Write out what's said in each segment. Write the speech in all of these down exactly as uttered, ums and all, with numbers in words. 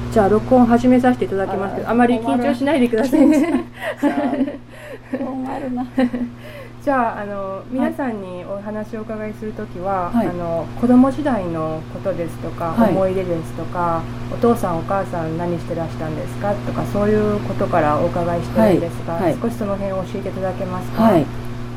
じゃあ録音始めさせていただきますけど、あまり緊張しないでくださいね。 困るな。 じゃあ、あの皆さんにお話をお伺いするときは、 はい、 あの子供時代のことですとか、はい、思い出ですとか、お父さんお母さん何してらしたんですかとか、そういうことからお伺いしてるんですが、はいはい、少しその辺を教えていただけますか。はい、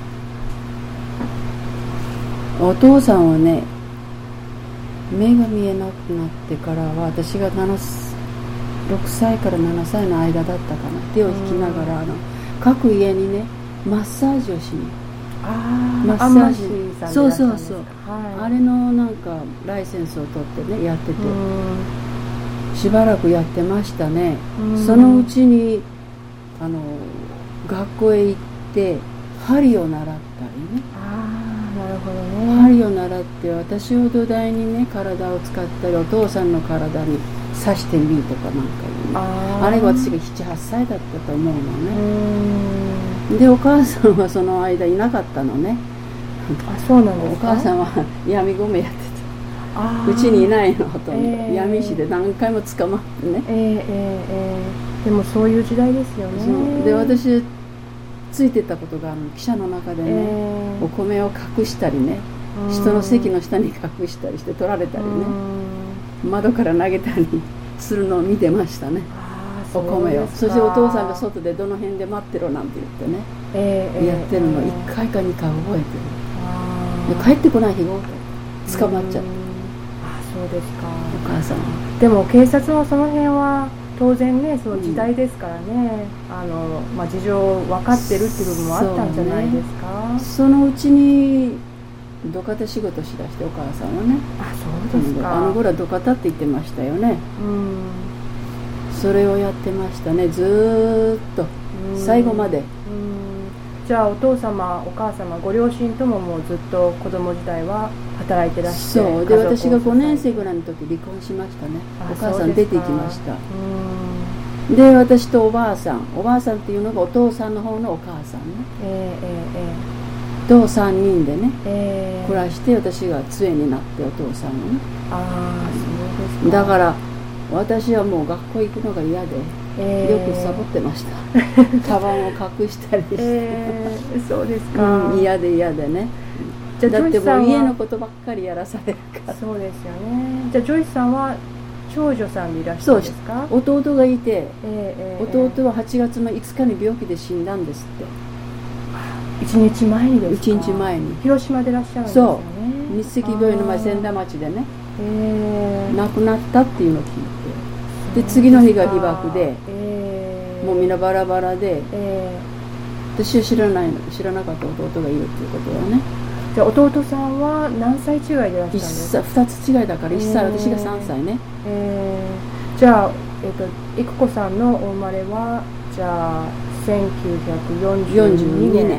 お父さんはね、目が見えなくなってからは、私がろくさいからななさいの間だったかな、手を引きながらあの各家にねマッサージをしに、 あマッサージ、そうそうそう、はい、あれのなんかライセンスを取ってねやってて、しばらくやってましたね。そのうちにあの学校へ行って針を習ったりね。 あ、なるほどね。 針を習って私を土台にね体を使ったり、お父さんの体に刺してみるとかなんかいうね、あ, あれが私がななはっさいだったと思うのね。でお母さんはその間いなかったのね。 あ、そうなんですか。 お母さんは闇ごめやってた。うちにいないのほとんど、えー、闇市で何回も捕まってね、 えーえーえー、でもそういう時代ですよね。 で私ついてたことがあるの、汽車の中でね、えー、お米を隠したりね、人の席の下に隠したりして取られたりね、窓から投げたりするのを見てましたね。お米を。そしてお父さんが外でどの辺で待ってろなんて言ってね、えー、やってるのをいっかいかにかい覚えてる。で帰ってこない日が多くて捕まっちゃって。 あ、そうですか。 お母さんはでも警察もその辺は当然ね、その時代ですからね、うん、あのまあ、事情分かってるっていう部分もあったんじゃないですか。 そ,、ね、そのうちに土方仕事しだして、お母さんはね。 あ、そうですか。 あの頃は土方って言ってましたよね。うん、それをやってましたね、ずーっと最後まで。うん、 じゃあお父様お母様ご両親とももうずっと子供時代は働いてらっしゃる。 そうで、私がごねんせいぐらいの時離婚しましたね。お母さん出て行きました。うん、で私とおばあさんおばあさんっていうのがお父さんの方のお母さんね、えーえーえーとさんにんでね、えー、暮らして、私が杖になってお父さんをね。 ああ、そうですか。 だから私はもう学校行くのが嫌で、えー、よくサボってました。カバンを隠したりして、 えー、そうですか、 うん、嫌で嫌でね。じゃだってもう家のことばっかりやらされるから。 そうですよね。じゃあジョイスさんは長女さんでいらっしゃるんですか。 そう、弟がいて、 えーえー、 弟ははちがつのいつかに病気で死んだんですって。 いちにちまえにですか。 いちにちまえに広島でいらっしゃるんですよね。 そう、日赤病院の前千田町でね、えー、亡くなったっていうのを聞いて、で次の日が被爆で、えー、もうみんなバラバラで、えー、私は知らないの知らなかった弟がいるっていうことはね。 じゃあ弟さんは何歳違いでいらっしゃるんですか。 ふたつ違いだからいっさい、えー、私がさんさいね、えー、じゃあ、えーと、育子さんのお生まれはじゃあせんきゅうひゃくよんじゅうにねん。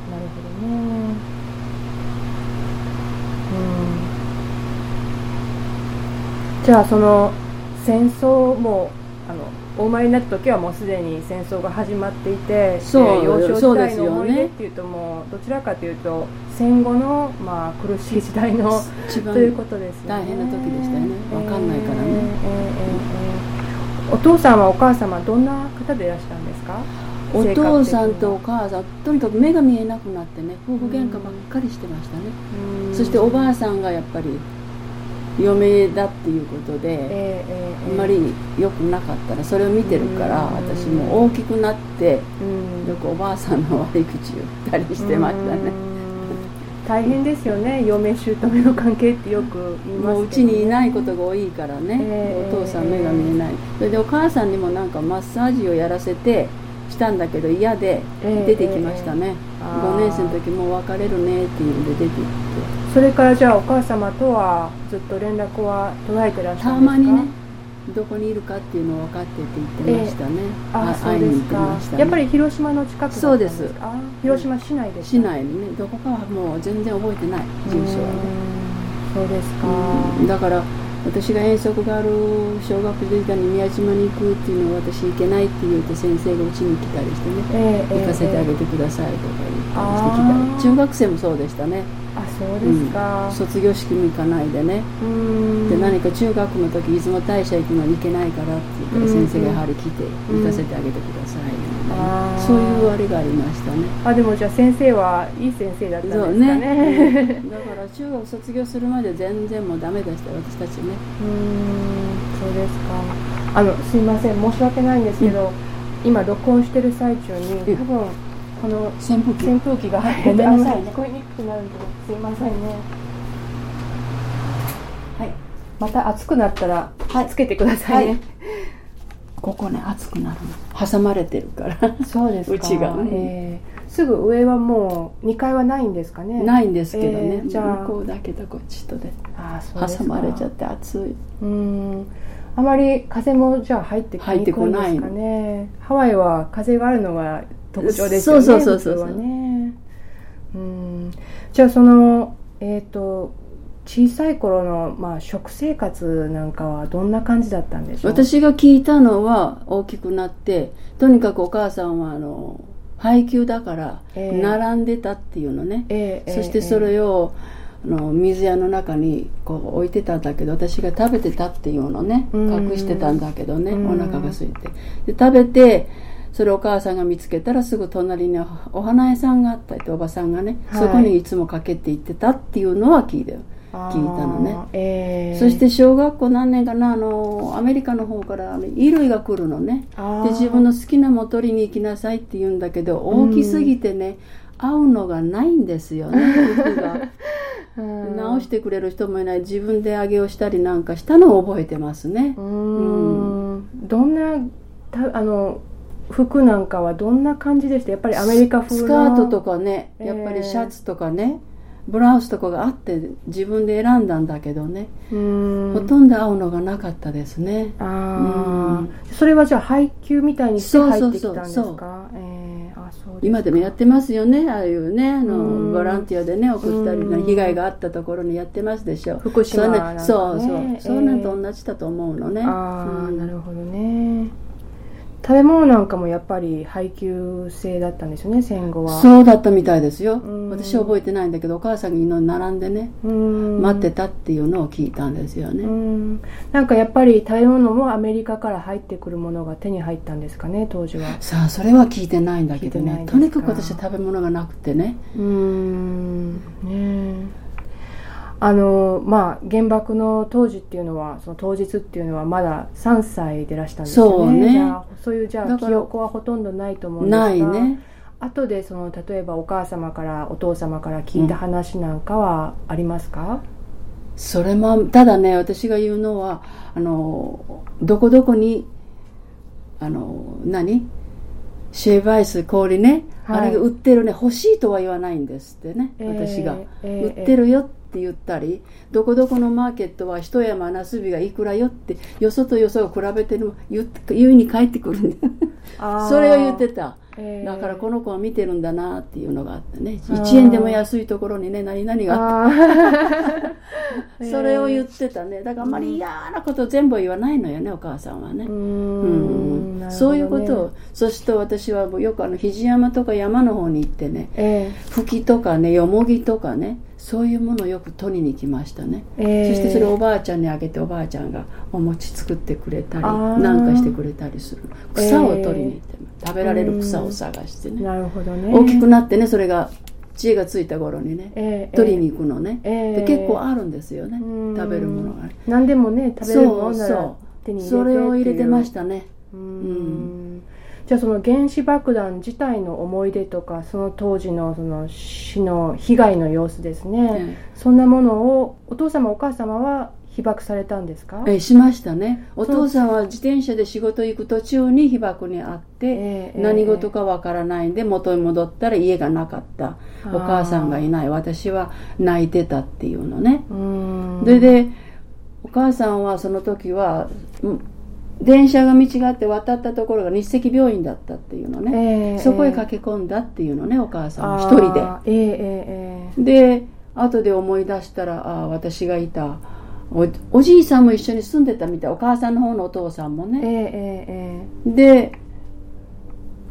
じゃあその戦争もあのお生まれになった時はもうすでに戦争が始まっていて、 そう、えー、 幼少時代の思い出っていうともうどちらかというと戦後の、まあ、苦しい時代のということですよね。 大変な時でしたよね。分かんないからね、えーえーえー、お父さんはお母様どんな方でいらしたんですか。 お父さんとお母さんとにかく目が見えなくなってね、夫婦喧嘩ばっかりしてましたね。そしておばあさんがやっぱり嫁だっていうことで、えーえー、あんまり良くなかったらそれを見てるから、私も大きくなってよくおばあさんの悪い口を言ったりしてましたね。 大変ですよね、嫁姑の関係ってよく言いますけど、ね、 もううちにいないことが多いからね、えー、お父さん目が見えない、えー、それでお母さんにもなんかマッサージをやらせてしたんだけど嫌で出てきましたね、えーえー、ごねんせいの時もう別れるねっていうんで出て行って。 それからじゃあお母様とはずっと連絡は途絶えてらっしゃるんですか。 たまにね、どこにいるかっていうのを分かってって言ってましたね、えー、ああ、そうですか、ね、やっぱり広島の近くだったんですか。そうです。あ、広島市内ですか。 市内にね、どこかはもう全然覚えてない、住所はね。 そうですか、 うん、だから私が遠足がある小学時代に宮島に行くっていうのを私行けないって言うと先生がうちに来たりしてね、えー、行かせてあげてくださいとか言ったりしてきたり、中学生もそうでしたね。 あ、そうですか、 うん、卒業式も行かないでね、 うーんで何か中学の時出雲大社行くのに行けないからって言ったら、先生がやはり来て行かせてあげてください、ね、うん、そういうあれがありましたね。 あ、でもじゃあ先生はいい先生だったんですかね。そうねだから中学卒業するまで全然もうダメでした私たちね。 うーん、そうですか。あのすいません、申し訳ないんですけど、うん、今録音してる最中に多分この扇風機扇風機がごめんなさいね、 聞こえにくくなるのですいませんね。はい、また暑くなったらつけてくださいね、はいはい、 ここね暑くなるの挟まれてるからそうですか。 うちが、 えー、すぐ上はもうにかいはないんですかね。 ないんですけどね、 えー、じゃあ向こうだけどこっちとで、 あ、そうですか、 挟まれちゃって暑い。 うん、あまり風もじゃあ入ってきにくいんですかね。ハワイは風があるのが特徴ですよね。 そうそうそうそう普通はね。うん、じゃあそのえっと小さい頃の、まあ、食生活なんかはどんな感じだったんでしょう。 私が聞いたのは大きくなってとにかくお母さんはあの配給だから並んでたっていうのね、えー、そしてそれを、えー、あの水屋の中にこう置いてたんだけど私が食べてたっていうのね隠してたんだけどね、お腹が空いてで食べてそれお母さんが見つけたらすぐ隣にお花屋さんがあったっておばさんがね、はい、そこにいつもかけて行ってたっていうのは聞いたよ聞いたのね、えー、そして小学校何年かなあのアメリカの方から衣類が来るのねで自分の好きなもの取りに行きなさいって言うんだけど大きすぎてね、うん、合うのがないんですよね服が直してくれる人もいない自分で上げをしたりなんかしたのを覚えてますね。うーん、 うん、どんなたあの服なんかはどんな感じでした？やっぱりアメリカ風のスカートとかねやっぱりシャツとかね、えー、ブラウスとかがあって自分で選んだんだけどね、うーんほとんど合うのがなかったですね。 あ、うん、それはじゃあ配給みたいにして入ってきたんですか？そうそうそうそう、えー、あ、そうですか。 今でもやってますよね、ああいうねあのボランティアでね送ったりの被害があったところにやってますでしょ。 福島なんかね、 そうそうそう、えー、そうなんと同じだと思うのね。 あ、うん、なるほどね。食べ物なんかもやっぱり配給制だったんですよね、戦後は。 そうだったみたいですよ。私は覚えてないんだけどお母さんに並んでね待ってたっていうのを聞いたんですよね。うん、 なんかやっぱり食べ物もアメリカから入ってくるものが手に入ったんですかね当時は。 さあそれは聞いてないんだけどね、とにかく私は食べ物がなくてね。うーん、ねえ、あのまあ、原爆の当時っていうのはその当日っていうのはまださんさいでらしたんですよね。 そうね、 じゃあそういうじゃあ記憶はほとんどないと思うんですが、 ないね。 後でその例えばお母様からお父様から聞いた話なんかはありますか？うん、 それもただね私が言うのはあのどこどこにあの何シェーバイス氷ね、はい、あれが売ってるね欲しいとは言わないんですってね、えー、私が、えー、売ってるよって言ったり、えー、どこどこのマーケットは一山なすびがいくらよってよそとよそを比べてる言うに帰ってくるんだそれを言ってた。だからこの子は見てるんだなっていうのがあってね、いちえんでも安いところにね何々があってそれを言ってたね。だからあんまり嫌なことを全部言わないのよねお母さんはね。うーん、うん、そういうことを。そして私はよくあの肘山とか山の方に行ってね、えー、フキとかねよもぎとかねそういうものをよく取りに来ましたね、えー、そしてそれをおばあちゃんにあげておばあちゃんがお餅作ってくれたりなんかしてくれたりする。草を取りに行って、えー、食べられる草を探してね、 なるほどね。 大きくなってねそれが知恵がついた頃にね、えー、取りに行くのね、えー、で結構あるんですよね、食べるものがね。 何でもね食べるものなら手に入れてっていう。 それを入れてましたね。 うーん、うん、じゃあその原子爆弾自体の思い出とかその当時のその死の被害の様子ですね、うん、そんなものをお父様お母様は被爆されたんですか？ えしましたね。お父さんは自転車で仕事行く途中に被爆にあって、えー、何事かわからないんで元に戻ったら家がなかった、お母さんがいない、私は泣いてたっていうのね。うーん、ででお母さんはその時は、うん、電車が道があって渡ったところが日赤病院だったっていうのね、えー、そこへ駆け込んだっていうのねお母さん一人で、えーえー、で後で思い出したらあ私がいた お, おじいさんも一緒に住んでたみたい、お母さんの方のお父さんもね、えーえー、で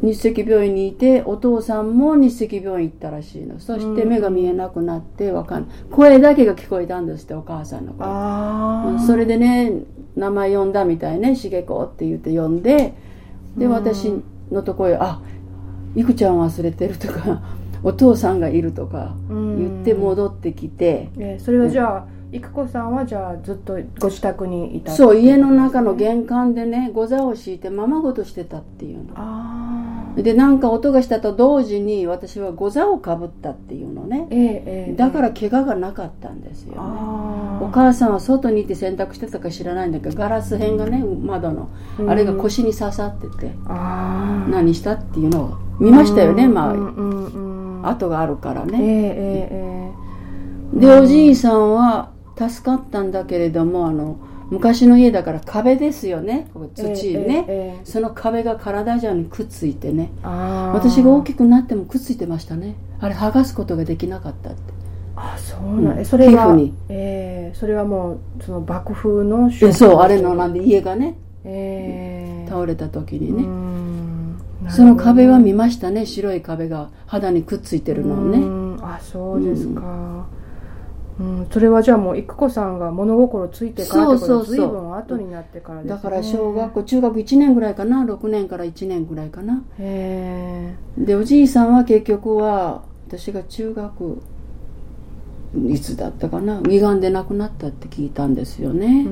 日赤病院にいて、お父さんも日赤病院行ったらしいの。そして目が見えなくなってわかんない、声だけが聞こえたんですって、お母さんの声。あ、それでね、名前呼んだみたいね、しげこって言って呼んで、で私のとこへ、あ、いくちゃん忘れてるとかお父さんがいるとか言って戻ってきて、 えそれはじゃあ育子さんはじゃあずっとご自宅にいた、 ね、そう、家の中の玄関でね、ござを敷いてままごとしてたっていうの。あで、なんか音がしたと同時に私はござをかぶったっていうのね、えーえー、だから怪我がなかったんですよね。お母さんは外にいて洗濯してたか知らないんだけど、ガラス片がね、窓のあれが腰に刺さってて、あ何したっていうのを見ましたよね。まあ、うんうんうん、跡があるからね、えーえー、でおじいさんは助かったんだけれども、あの昔の家だから壁ですよね、土ね、えーえー、その壁が体中にくっついてね、あ私が大きくなってもくっついてましたね。あれ剥がすことができなかったって。 あ、そうなん、うん、それは、えー、それはもうその爆風のえそう、あれのなんで家がね、えー、倒れた時にね、ね、その壁は見ましたね。白い壁が肌にくっついてるのをね。 あ、そうですか、うん、それはじゃあもう育子さんが物心ついてからってことは随分後になってからですね。 だから小学校中学いちねんぐらいかな、ろくねんからいちねんぐらいかな。へでおじいさんは結局は私が中学いつだったかな、胃がんで亡くなったって聞いたんですよね。うん、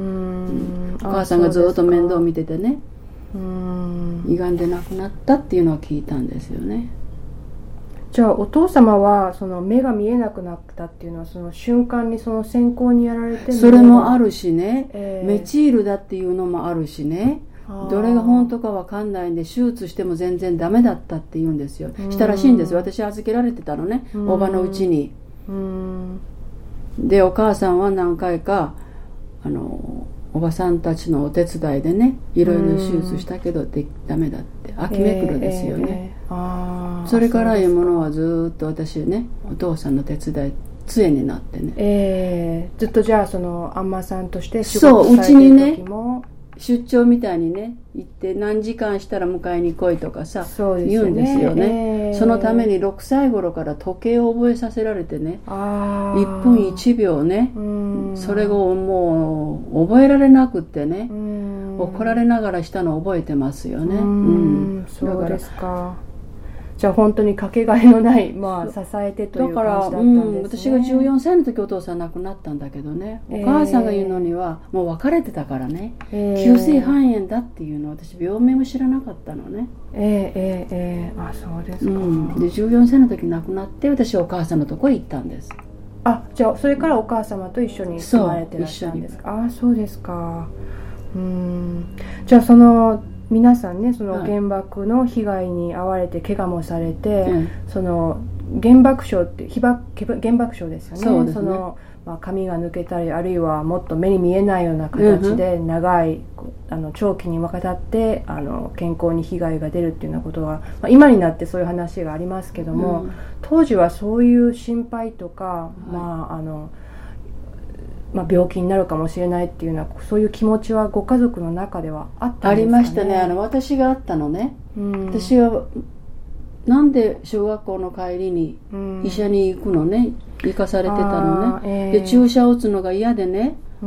お母さんがずっと面倒見ててね、うん胃がんで亡くなったっていうのは聞いたんですよね。 じゃあお父様はその目が見えなくなったっていうのはその瞬間にその閃光にやられて、 それもあるしね、えー、メチールだっていうのもあるしね、どれが本当か分かんないんで手術しても全然ダメだったって言うんですよ。したらしいんです。私預けられてたのね、おばのうちに。うんでお母さんは何回かあのおばさんたちのお手伝いでね、いろいろ手術したけどでダメだって秋めくるですよね、えーえー、あそれからいうものはずっと私ね、お父さんの手伝い杖になってね、えー、ずっとじゃあそのあんまさんとして仕事されてる時も、 出張みたいにね行って何時間したら迎えに来いとかさ、そうですね、言うんですよね、えー、そのためにろくさい頃から時計を覚えさせられてね、あいっぷんいちびょうね、うんそれをもう覚えられなくってね、うん怒られながらしたのを覚えてますよね。うん、 うん、そうですか。じゃあ本当にかけがえのない、まあ、支えてという感じだったんですね。だから、うん、 私がじゅうよんさいの時お父さん亡くなったんだけどね、お母さんが言うのにはもう別れてたからね、えー、急性肺炎だっていうのを私病名も知らなかったのね。えー、えー、えー、あ、そうですか、うん、でじゅうよんさいの時亡くなって私はお母さんのところへ行ったんです。 あ、じゃあそれからお母様と一緒に住まれてらっしゃるんですか。あ、そうですか。うん、じゃあその皆さんね、その原爆の被害に遭われて怪我もされて、はい、その原爆症って被爆原爆症ですよね。そうですね。その、まあ、髪が抜けたりあるいはもっと目に見えないような形で長い、うん、あの長期にわたってあの健康に被害が出るっていうようなことは、まあ、今になってそういう話がありますけども、うん、当時はそういう心配とか、はい、まああのまあ、病気になるかもしれないっていうのはそういう気持ちはご家族の中ではあったんですかね。 ありましたね。あの私があったのね、うん、私はなんで小学校の帰りに医者に行くのね、行かされてたのね、えー、で注射を打つのが嫌でね、うん、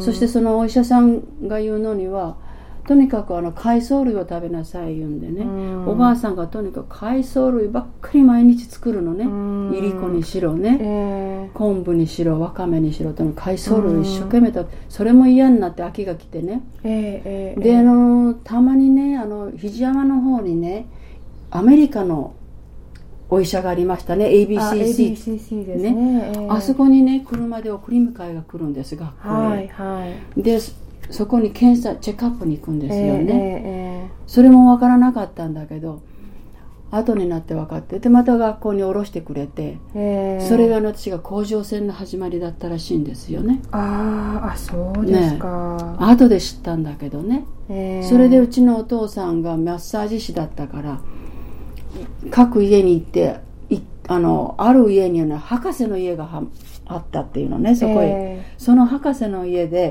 そしてそのお医者さんが言うのにはとにかくあの海藻類を食べなさい言うんでね、うん、おばあさんがとにかく海藻類ばっかり毎日作るのね、うん、いりこにしろね、えー、昆布にしろわかめにしろと海藻類を一生懸命食べ、うん、それも嫌になって秋が来てね、えーえー、であのたまにねあの肘山の方にねアメリカのお医者がありましたね、 エービーシーシー, エービーシーシー ですね、えー、あそこにね車で送り迎えが来るんです、学校へ、はいはい、でそこに検査チェックアップに行くんですよね、えーえー、それも分からなかったんだけど後になって分かってでまた学校に降ろしてくれて、えー、それが私が甲状腺の始まりだったらしいんですよね。 ああ、そうですか、 ね、後で知ったんだけどね、えー、それでうちのお父さんがマッサージ師だったから各家に行ってい あ, のある家には、ね、博士の家がはあったっていうのね、そこへ、えー、その博士の家で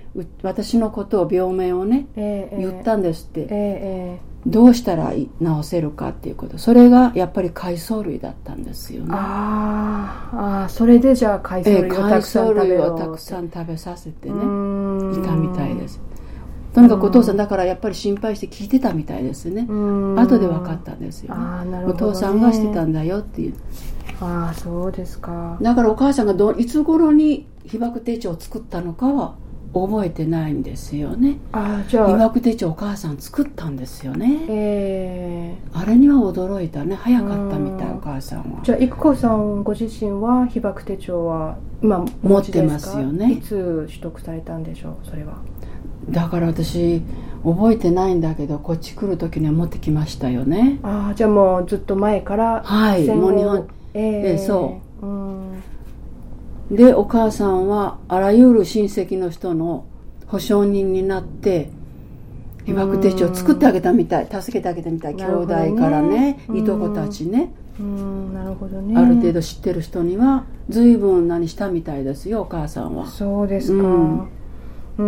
私のことを病名をね、 えー、 言ったんですって、 えー、 どうしたら治せるかっていうこと、それがやっぱり海藻類だったんですよね。 ああ、それでじゃあ海藻類をたくさん食べろ、 えー、海藻類をたくさん食べさせてね、いたみたいです。とにかくお父さんだからやっぱり心配して聞いてたみたいですね。後で分かったんですよ、ね、 あ、なるほどね、 お父さんがしてたんだよっていう。 ああ、そうですか。 だからお母さんがどいつ頃に被爆手帳を作ったのかは覚えてないんですよね。 あ、じゃあ被爆手帳お母さん作ったんですよね、 えー、 あれには驚いたね。早かったみたい、お母さんは。 じゃあ育子さんご自身は被爆手帳は今持ってますよね。 いつ取得されたんでしょう、それは。 だから私覚えてないんだけど、こっち来る時には持ってきましたよね。 ああ、じゃあもうずっと前から。 はい、もう日本、えー、そう、うん、でお母さんはあらゆる親戚の人の保証人になって被爆手帳を作ってあげたみたい、助けてあげたみたい、兄弟からね、いとこたちね、 うん、なるほどね。 ある程度知ってる人には随分何したみたいですよ、お母さんは。 そうですか、うんうん、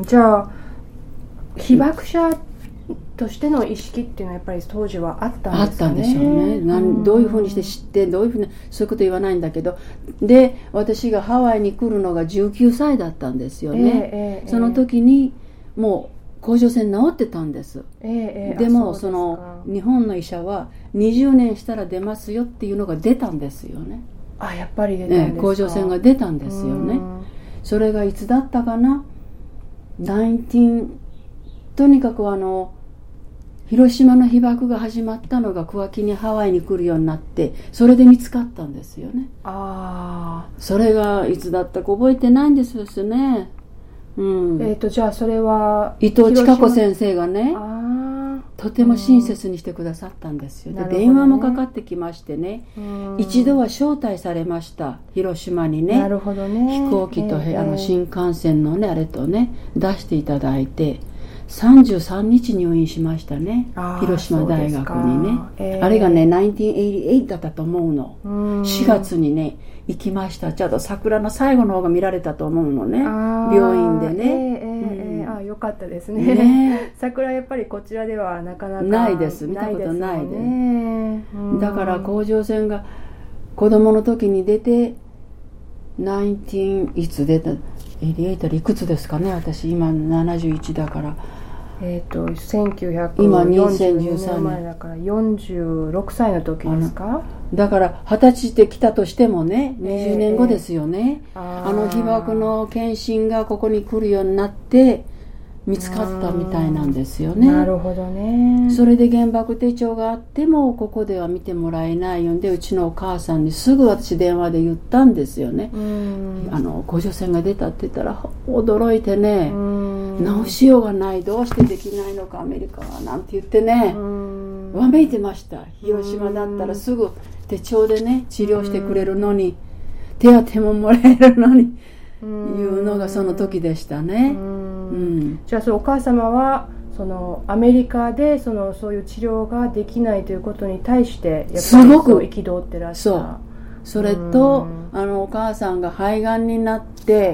じゃあ被爆者としての意識っていうのはやっぱり当時はあったんですかね。 あったんでしょうね。なんどういうふうにして知って、どういうふうに、そういうこと言わないんだけど、で私がハワイに来るのがじゅうきゅうさいだったんですよね、えーえー、その時にもう甲状腺治ってたんです、えーえー、でもその日本の医者はにじゅうねんしたら出ますよっていうのが出たんですよね。 あ、やっぱり出たんですか、 えー、甲状腺が出たんですよね。それがいつだったかな、じゅうとにかくあの広島の被爆が始まったのが桑木にハワイに来るようになって、それで見つかったんですよね。ああ、それがいつだったか覚えてないんですよね、うん、 えーとじゃあそれは伊藤千佳子先生がね、とても親切にしてくださったんですよ、で、ね、電話もかかってきましてね、一度は招待されました、広島にね。 なるほどね。 飛行機と、えー、あの新幹線のねあれとね出していただいて、さんじゅうさんにち入院しましたね、広島大学にね、えー、あれがねせんきゅうひゃくはちじゅうはちだったと思うの。うしがつにね行きました。ちょっと桜の最後の方が見られたと思うのね、病院でね、えーえーうん、あ、よかったですね、ね桜やっぱりこちらではなかなかないです、見たことないです、ね、だから甲状腺が子供の時に出てじゅういつ出たはちじゅうはちいくつですかね、私今ななじゅういちだから、 えー、とせんきゅうひゃくよんじゅうにねんまえだからよんじゅうろくさいの時ですか。 だからはたちで来たとしてもねにじゅうねんごですよね、えー、あ, あの被爆の検診がここに来るようになって見つかったみたいなんですよね。 なるほどね。 それで原爆手帳があってもここでは見てもらえないよんで、うちのお母さんにすぐ私電話で言ったんですよね。うんあの甲状腺が出たって言ったら驚いてね、治しようがない、どうしてできないのかアメリカはなんて言ってね、わめいてました。広島だったらすぐ手帳でね治療してくれるのに、手当ももらえるのにいうのがその時でしたね。うんうん、 じゃあそのお母様はそのアメリカでそのそういう治療ができないということに対してやっぱりそう憤ってらっしゃる。 そうそれとあのお母さんが肺がんになって、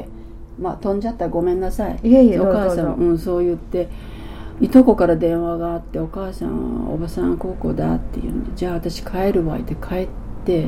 まあ、飛んじゃったらごめんなさい。 いえいえ、 お母さん、うん、そう言っていとこから電話があって、お母さんはおばさんこうこうだって言うんで、じゃあ私帰るわって帰って、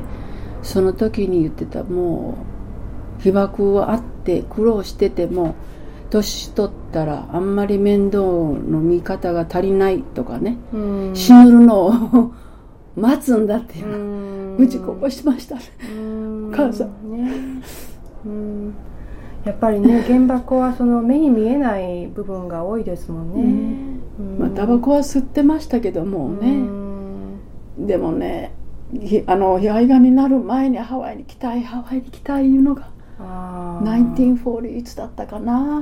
その時に言ってた、もう被爆はあって苦労してても年取ったらあんまり面倒の見方が足りないとかね、死ぬのを待つんだっていううちこぼしましたね、お母さん、ね、 うんやっぱりね原爆はその目に見えない部分が多いですもんね、 うんまあ、タバコは吸ってましたけどもね、でもねあの肺がんになる前にハワイに来たいハワイに来たいいうのがあせんきゅうひゃくよんじゅういつだったかな、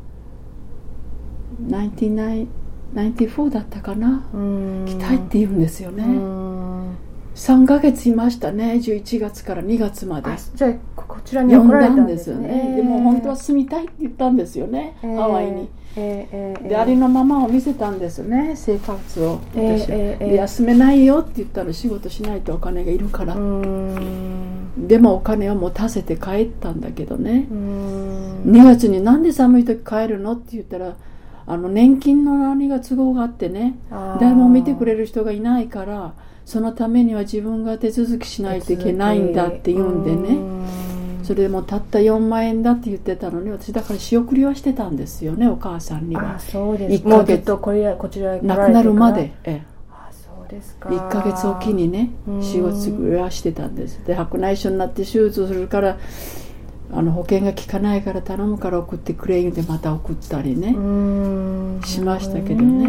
せんきゅうひゃくきゅうじゅうよんだったかな、来たいって言うんですよね。さんかげついましたね、じゅういちがつからにがつまで。 じゃあこちらに来られたんですよね。でも本当は住みたいって言ったんですよね、えー、ハワイに、えーえー、でありのままを見せたんですね、生活を私、えーえー、で休めないよって言ったら仕事しないとお金がいるから、うーんでもお金は持たせて帰ったんだけどね、うーんにがつになんで寒い時帰るのって言ったら、あの年金の何が都合があってね、誰も見てくれる人がいないから、そのためには自分が手続きしないといけないんだって言うんでね、それでもたったよんまんえんだって言ってたのに、私だから仕送りはしてたんですよね、お母さんには。 あ、そうですか。もうずっとこれこちらへ来られてから亡くなるまで、ええ、 あ、そうですか。 いっかげつおきにね、仕送りはしてたんです。で、白内障になって手術するから、あの保険が効かないから頼むから送ってくれ言うてまた送ったりね、うーん、しましたけどね。うん、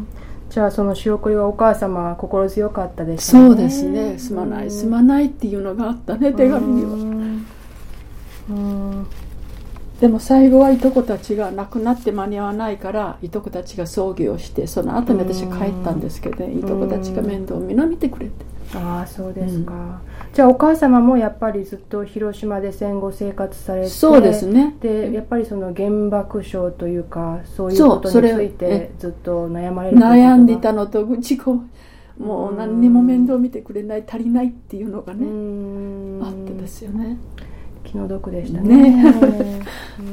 じゃあその仕送りはお母様は心強かったですね。 そうですね。すまないすまないっていうのがあったね、手紙には。うん、でも最後はいとこたちが亡くなって間に合わないから、いとこたちが葬儀をして、その後に私帰ったんですけど、ね、いとこたちが面倒をみんな見てくれて。 ああ、そうですか。うん、じゃあお母様もやっぱりずっと広島で戦後生活されて、 そうですね。 でやっぱりその原爆症というか、そういうことについてずっと悩まれる。 悩んでいたのと、自己もう何にも面倒見てくれない、足りないっていうのがね、あってですよね。 気の毒でしたね。ねうん、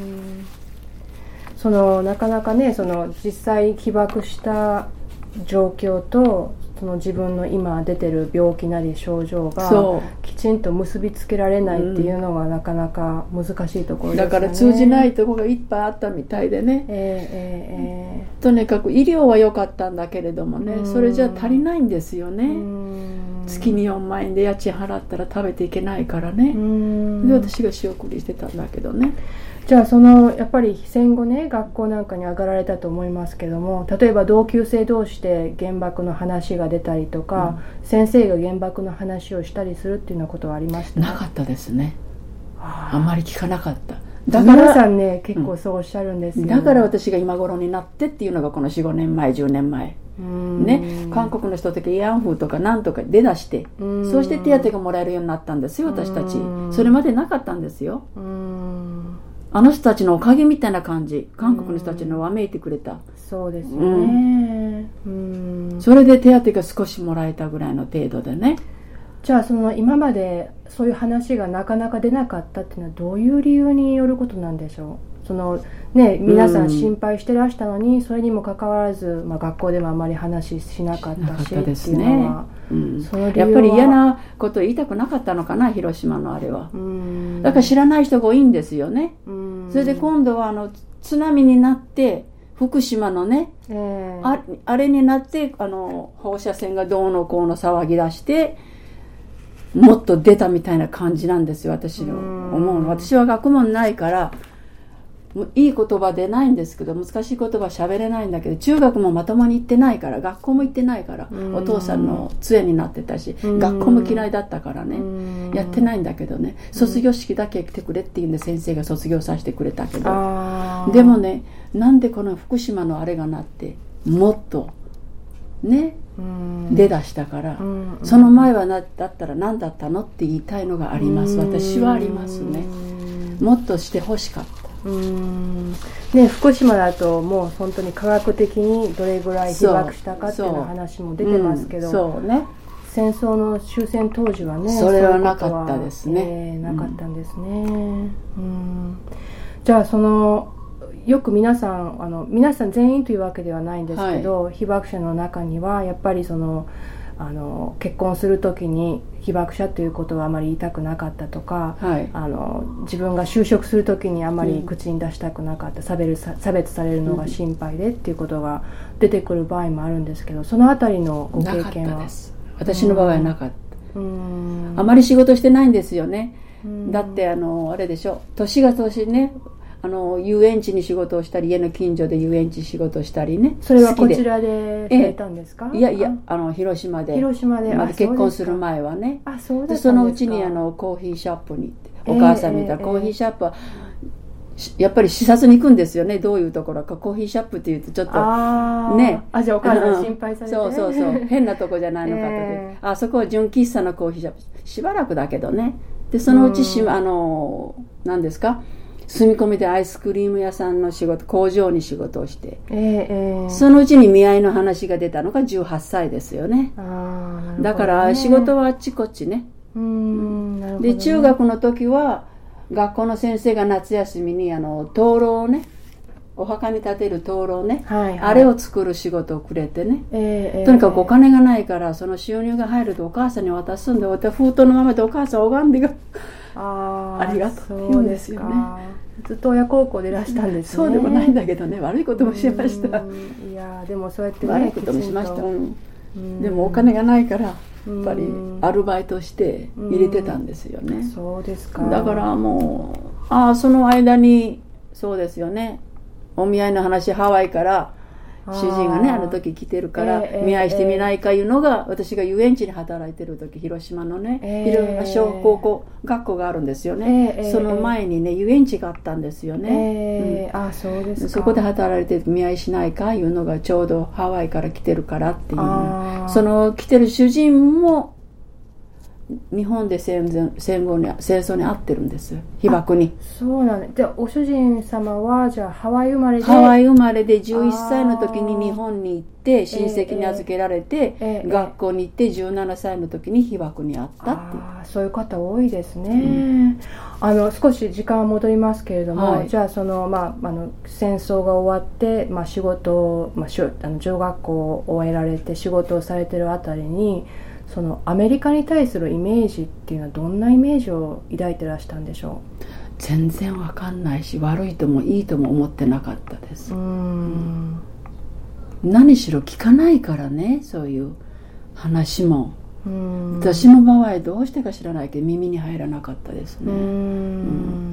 そのなかなかね、その実際被爆した状況とその自分の今出てる病気なり症状がきちんと結びつけられないっていうのがなかなか難しいところですね。 だから通じないところがいっぱいあったみたいでね、えーえー、とにかく医療は良かったんだけれどもね、それじゃ足りないんですよね。月によんまんえんで家賃払ったら食べていけないからね。で私が仕送りしてたんだけどね。 じゃあそのやっぱり戦後ね、学校なんかに上がられたと思いますけども、例えば同級生同士で原爆の話が出たりとか、うん、先生が原爆の話をしたりするっていうようなことはありました？ なかったですね。あんまり聞かなかった。 だから皆さんね、結構そうおっしゃるんですよ、ね、 だから私が今頃になってっていうのがこの よん、ごねんまえじゅうねんまえね、韓国の人とか慰安婦とかなんとか出だして、そうして手当がもらえるようになったんですよ、私たち。それまでなかったんですよ。うーん、あの人たちのおかげみたいな感じ、韓国の人たちのわめいてくれた。 そうですよね、うん、 それで手当が少しもらえたぐらいの程度でね。 じゃあその今までそういう話がなかなか出なかったっていうのはどういう理由によることなんでしょう？そのね、皆さん心配してらしたのに、うん、それにもかかわらず、まあ、学校でもあまり話しなかったしっていうのは、うん、その理由はやっぱり嫌なことを言いたくなかったのかな、広島のあれは。うん、だから知らない人が多いんですよね。うん、それで今度はあの津波になって福島のね、えー、あ, あれになってあの放射線がどうのこうの騒ぎ出してもっと出たみたいな感じなんですよ、私の思うの。私は学問ないからいい言葉出ないんですけど、難しい言葉喋れないんだけど、中学もまともに行ってないから、学校も行ってないから、お父さんの杖になってたし、学校も嫌いだったからね、やってないんだけどね、卒業式だけ来てくれっていうんで先生が卒業させてくれたけど、でもね、なんでこの福島のあれがなってもっとね出だしたから、その前はなだったら何だったのって言いたいのがあります。私はありますね。もっとしてほしかった。うーん、ね、福島だともう本当に科学的にどれぐらい被爆したかっていうの話も出てますけど、 そう、うん、そうね、 戦争の終戦当時はね、 それはなかったですね、 えー、なかったんですね、うんうん、じゃあそのよく皆さんあの皆さん全員というわけではないんですけど、はい、被爆者の中にはやっぱりそのあの結婚するときに被爆者ということはあまり言いたくなかったとか、はい、あの自分が就職するときにあまり口に出したくなかった、うん、差別、差別されるのが心配でっていうことが出てくる場合もあるんですけど、そのあたりのご経験は？なかったです。 私の場合はなかった、うん、あまり仕事してないんですよね、うん、だってあのあれでしょ、年が年ね、あの遊園地に仕事をしたり、家の近所で遊園地仕事をしたりね。 それはこちらでされたんですか？ いやいや、あの広島で、 広島で、 まだ結婚する前はね。 あ、そうでそのうちにあのコーヒーショップに行って、お母さんに言ったら、えー、コーヒーショップはやっぱり視察に行くんですよね。どういうところか。コーヒーショップって言うとちょっとね、 あ、じゃあお母さん心配されて、 そうそうそう、変なとこじゃないのかと、えー、あそこは純喫茶のコーヒーショップ、しばらくだけどね。でそのうちし、うん、あの何ですか、住み込みでアイスクリーム屋さんの仕事、工場に仕事をして、えーえー、そのうちに見合いの話が出たのがじゅうはっさいですよね。あ、なるほどね。だから仕事はあっちこっちね。うーん、なるほどね。で中学の時は学校の先生が夏休みにあの灯籠をね、お墓に立てる灯籠ね、はいはい、あれを作る仕事をくれてね、えー、とにかくお金がないからその収入が入るとお母さんに渡すんで、私封筒のままでお母さん拝んでがあ, ありがとうって言うんですよね。 ずっと親孝行でいらしたんですね。 そうでもないんだけどね、悪いこともしました。 いやでもそうやって、ね、 悪いこともしました、うん、でもお金がないからやっぱりアルバイトして入れてたんですよね。 そうですか。 だからもうあその間にそうですよね、お見合いの話、ハワイから主人がねあの時来てるから、えー、見合いしてみないかいうのが、私が遊園地に働いてる時、広島のね、えー、広島小高校学校があるんですよね、えー、その前にね遊園地があったんですよね、 えーうん、あそうですか。 そこで働いて見合いしないかいうのがちょうどハワイから来てるからっていう、ね、その来てる主人も日本で戦戦後に戦争に遭ってるんです、被爆に。 そうなんです。じゃあお主人様はじゃあハワイ生まれでハワイ生まれでじゅういっさいの時に日本に行って親戚に預けられて、えーえー、学校に行ってじゅうななさいの時に被爆に遭ったっていう。 あそういう方多いですね、うん、あの少し時間は戻りますけれども、はい、じゃあその、まあ、あの戦争が終わって、まあ、仕事を、まあ、しあの女学校を終えられて仕事をされてるあたりにそのアメリカに対するイメージっていうのはどんなイメージを抱いてらしたんでしょう？ 全然わかんないし、悪いともいいとも思ってなかったです。うーん、うん、何しろ聞かないからね、そういう話も。うーん、私の場合どうしてか知らないけど耳に入らなかったですね。うーん、うん、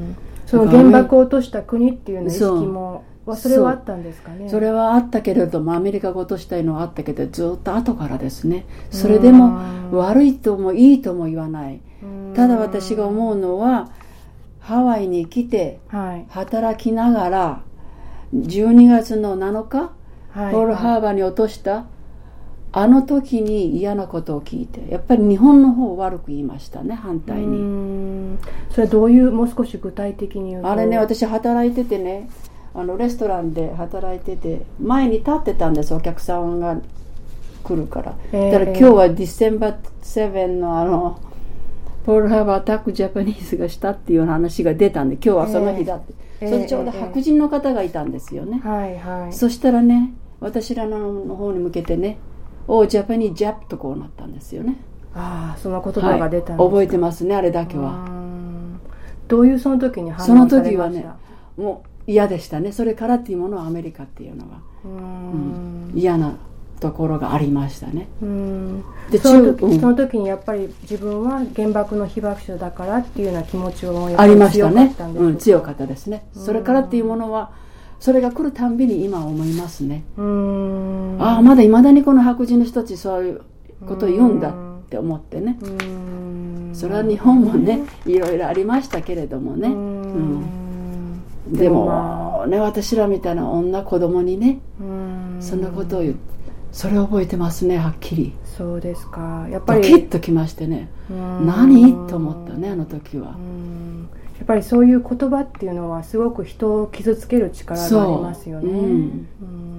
その原爆を落とした国っていうの意識もそれはあったんですかね。 そ, それはあったけれども、アメリカが落としたいのはあったけど、ずっと後からですね。それでも悪いともいいとも言わない。ただ私が思うのは、ハワイに来て働きながらじゅうにがつのなのか、はい、ポールハーバーに落としたあの時に嫌なことを聞いて、やっぱり日本の方を悪く言いましたね、反対に。うーん、それはどういう、もう少し具体的に言うと。 あれね、私働いててね、あのレストランで働いてて前に立ってたんです、お客さんが来るから、えー、だから今日はディセンバーセブンのあのポールハーバーアタックジャパニーズがしたっていう話が出たんで、今日はその日だって、えー、それでちょうど白人の方がいたんですよね、えーはいはい、そしたらね、私らの方に向けてね、おージャパニージャップとこうなったんですよね。 ああ、その言葉が出たんですか、 はい、覚えてますね、あれだけは。 どういうその時に反応されました？その時はね、 もう嫌でしたね。それからっていうものはアメリカっていうのはうーん、うん、嫌なところがありましたね。うーん、 でその時、うん、その時にやっぱり自分は原爆の被爆者だからっていうような気持ちをやっぱり強かったんでしょうか？ありましたね、うん、強かったですね。それからっていうものはそれが来るたんびに今思いますね。うーん、ああ、まだいまだにこの白人の人たちそういうことを言うんだって思ってね。うーん、それは日本もね、いろいろありましたけれどもね。うーん、うん、でも、まあ、ね、私らみたいな女子供にね、うーん、そんなことを言って、それを覚えてますね、はっきり。 そうですか。やっぱりドキッときましてね、何と思ったね、あの時は。うーん、やっぱりそういう言葉っていうのはすごく人を傷つける力がありますよね。う、うん、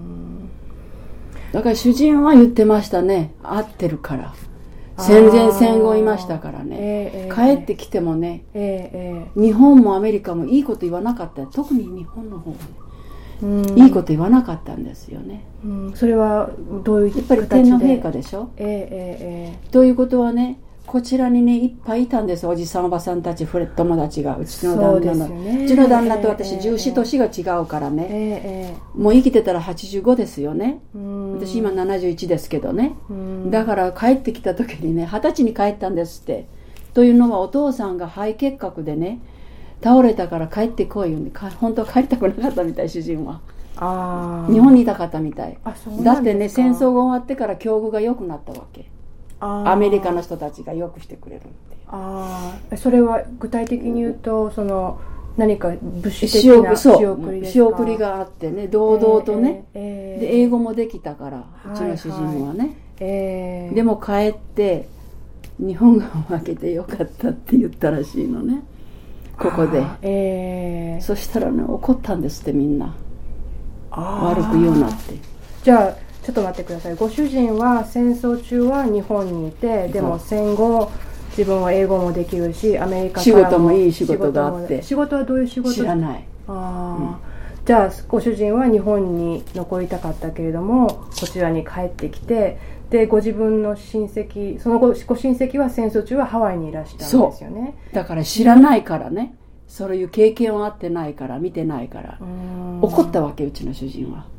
だから主人は言ってましたね、合ってるから。戦前戦後いましたからね、えーえー、帰ってきてもね、えーえー、日本もアメリカもいいこと言わなかった。特に日本の方はね、うん、いいこと言わなかったんですよね。うん、 それはどういう形で？ やっぱり天皇陛下でしょ、えーえー、ということはね、こちらにねいっぱいいたんです、おじさんおばさんたち、フレ友達が。うちの旦那の、ね、うちの旦那と私じゅうよん年が違うからね、えー、もう生きてたらはちじゅうごですよね。私今ななじゅういちですけどね。だから帰ってきた時にね、はたちに帰ったんですって。というのはお父さんが肺結核でね倒れたから帰ってこいように、本当は帰りたくなかったみたい、主人は。あ、日本にいたかったみたい。だってね、戦争が終わってから境遇が良くなったわけ。アメリカの人たちがよくしてくれるっていう。あ、 それは具体的に言うと、その何か物資的な仕送りですか？ 仕送りがあってね、堂々とね、えーえー、で英語もできたから、うちの主人はね、はいはい、えー、でも帰って日本が負けてよかったって言ったらしいのね、ここで、えー、そしたらね、怒ったんですって、みんな。悪く言うなって。 じゃあちょっと待ってください。ご主人は戦争中は日本にいて、でも戦後自分は英語もできるしアメリカからも仕事もいい仕事があって、 仕事はどういう仕事？ 知らない。 あ、うん、じゃあご主人は日本に残りたかったけれどもこちらに帰ってきて、でご自分の親戚、その ご, ご親戚は戦争中はハワイにいらしたんですよね。 だから知らないからね、そういう経験はあってないから見てないから怒ったわけ、うちの主人は。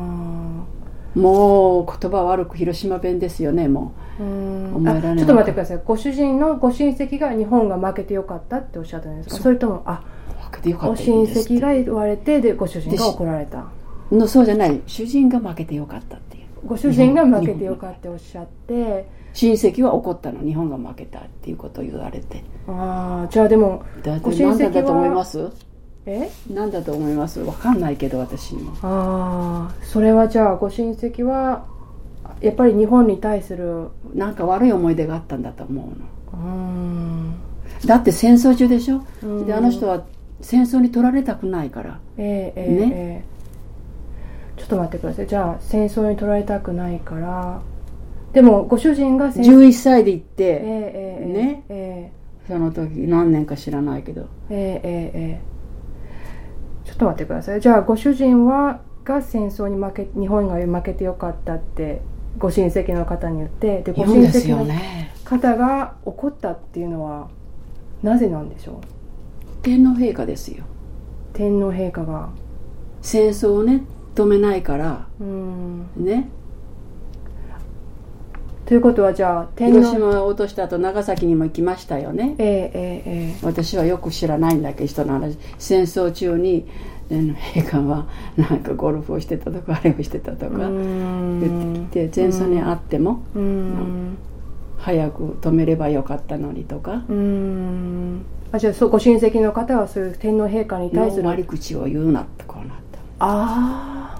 もう言葉悪く広島弁ですよね。もううん、あちょっと待ってください。ご主人のご親戚が日本が負けてよかったっておっしゃったんですか？ そ, それともあ負けてよかったご親戚が言われてでご主人が怒られたの？そうじゃない、主人が負けてよかったっていう、 ご主人が負けてよかったっておっしゃって、 親戚は怒ったの、日本が負けたっていうことを言われて。 ああ、じゃあでもご親戚は何だと思います？ え何だと思います？分かんないけど私にも。 ああ、それはじゃあご親戚はやっぱり日本に対するなんか悪い思い出があったんだと思うの。うん、だって戦争中でしょ。であの人は戦争に取られたくないから、 えーえーねえー、ちょっと待ってください。じゃあ戦争に取られたくないから、でもご主人がじゅういっさいで行って、 えーえー、 ね、 えー、その時何年か知らないけど、 えーえーえー、ちょっと待ってください。じゃあご主人はが戦争に負け、日本が負けてよかったってご親戚の方に言って、でご親戚の方が怒ったっていうのはなぜなんでしょう？ 天皇陛下ですよ。 天皇陛下が戦争をね止めないからうんね。 ということはじゃあ天皇広島を落とした後長崎にも行きましたよね。 えーえーえー、 私はよく知らないんだけど人の話。戦争中に陛下はなんかゴルフをしてたとかあれをしてたとか言ってきて、前奏にあっても早く止めればよかったのにとか。うーん、 あ、じゃあそうご親戚の方はそういう天皇陛下に対するの割り口を言うなってこうなった。 あ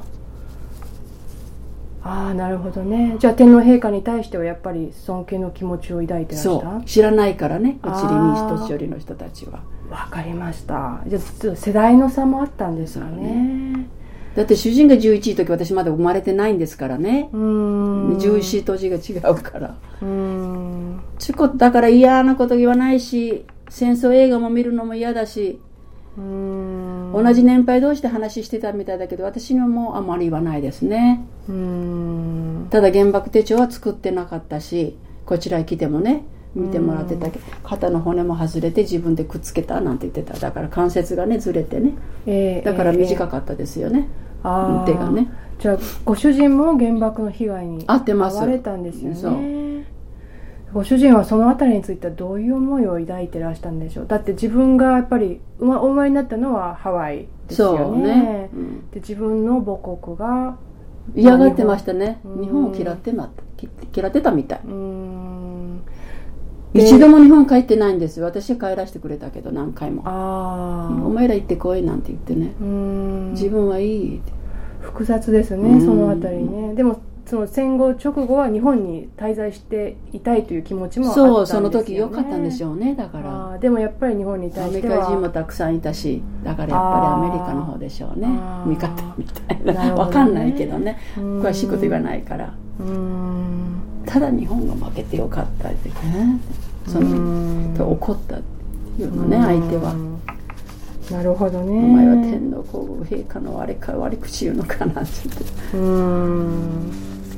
あ、なるほどね。じゃあ天皇陛下に対してはやっぱり尊敬の気持ちを抱いてらした？ そう、知らないからね、うちに年寄りの人たちは。 わかりました。じゃあ世代の差もあったんですかね。 だって主人がじゅういちの時私まだ生まれてないんですからね。うーん、じゅういち年が違うから。うーん、ちこだから嫌なこと言わないし、戦争映画も見るのも嫌だし、うーん、同じ年配同士で話してたみたいだけど私にはもうあまり言わないですね。うーん、ただ原爆手帳は作ってなかったし、こちらへ来てもね見てもらってたけど、肩の骨も外れて自分でくっつけたなんて言ってた。だから関節がねずれてね、えー、だから短かったですよね、えー、手がね。 じゃあご主人も原爆の被害に遭われたんですよね。 そうご主人はそのあたりについてはどういう思いを抱いてらしたんでしょう？だって自分がやっぱりお生まれになったのはハワイですよね。そうね、うん、で自分の母国が嫌がってましたね。日本を嫌ってま嫌ってたみたい。うーん、一度も日本帰ってないんですよ。私は帰らせてくれたけど何回も。あ、お前ら行ってこいなんて言ってね。うーん、自分はいいって。 複雑ですね、そのあたりね。でもその戦後直後は日本に滞在していたいという気持ちもあったんですよね。そう、 その時良かったんでしょうね。だからあ、でもやっぱり日本に対してはアメリカ人もたくさんいたし、だからやっぱりアメリカの方でしょうね、味方みたいな、な、ね、分かんないけどね、詳しいこと言わないから。うーん、ただ日本が負けてよかったってね、その怒ったっていうのね、相手は。 なるほどね。 お前は天皇皇后陛下のあれか悪口言うのかなって言って。うーん、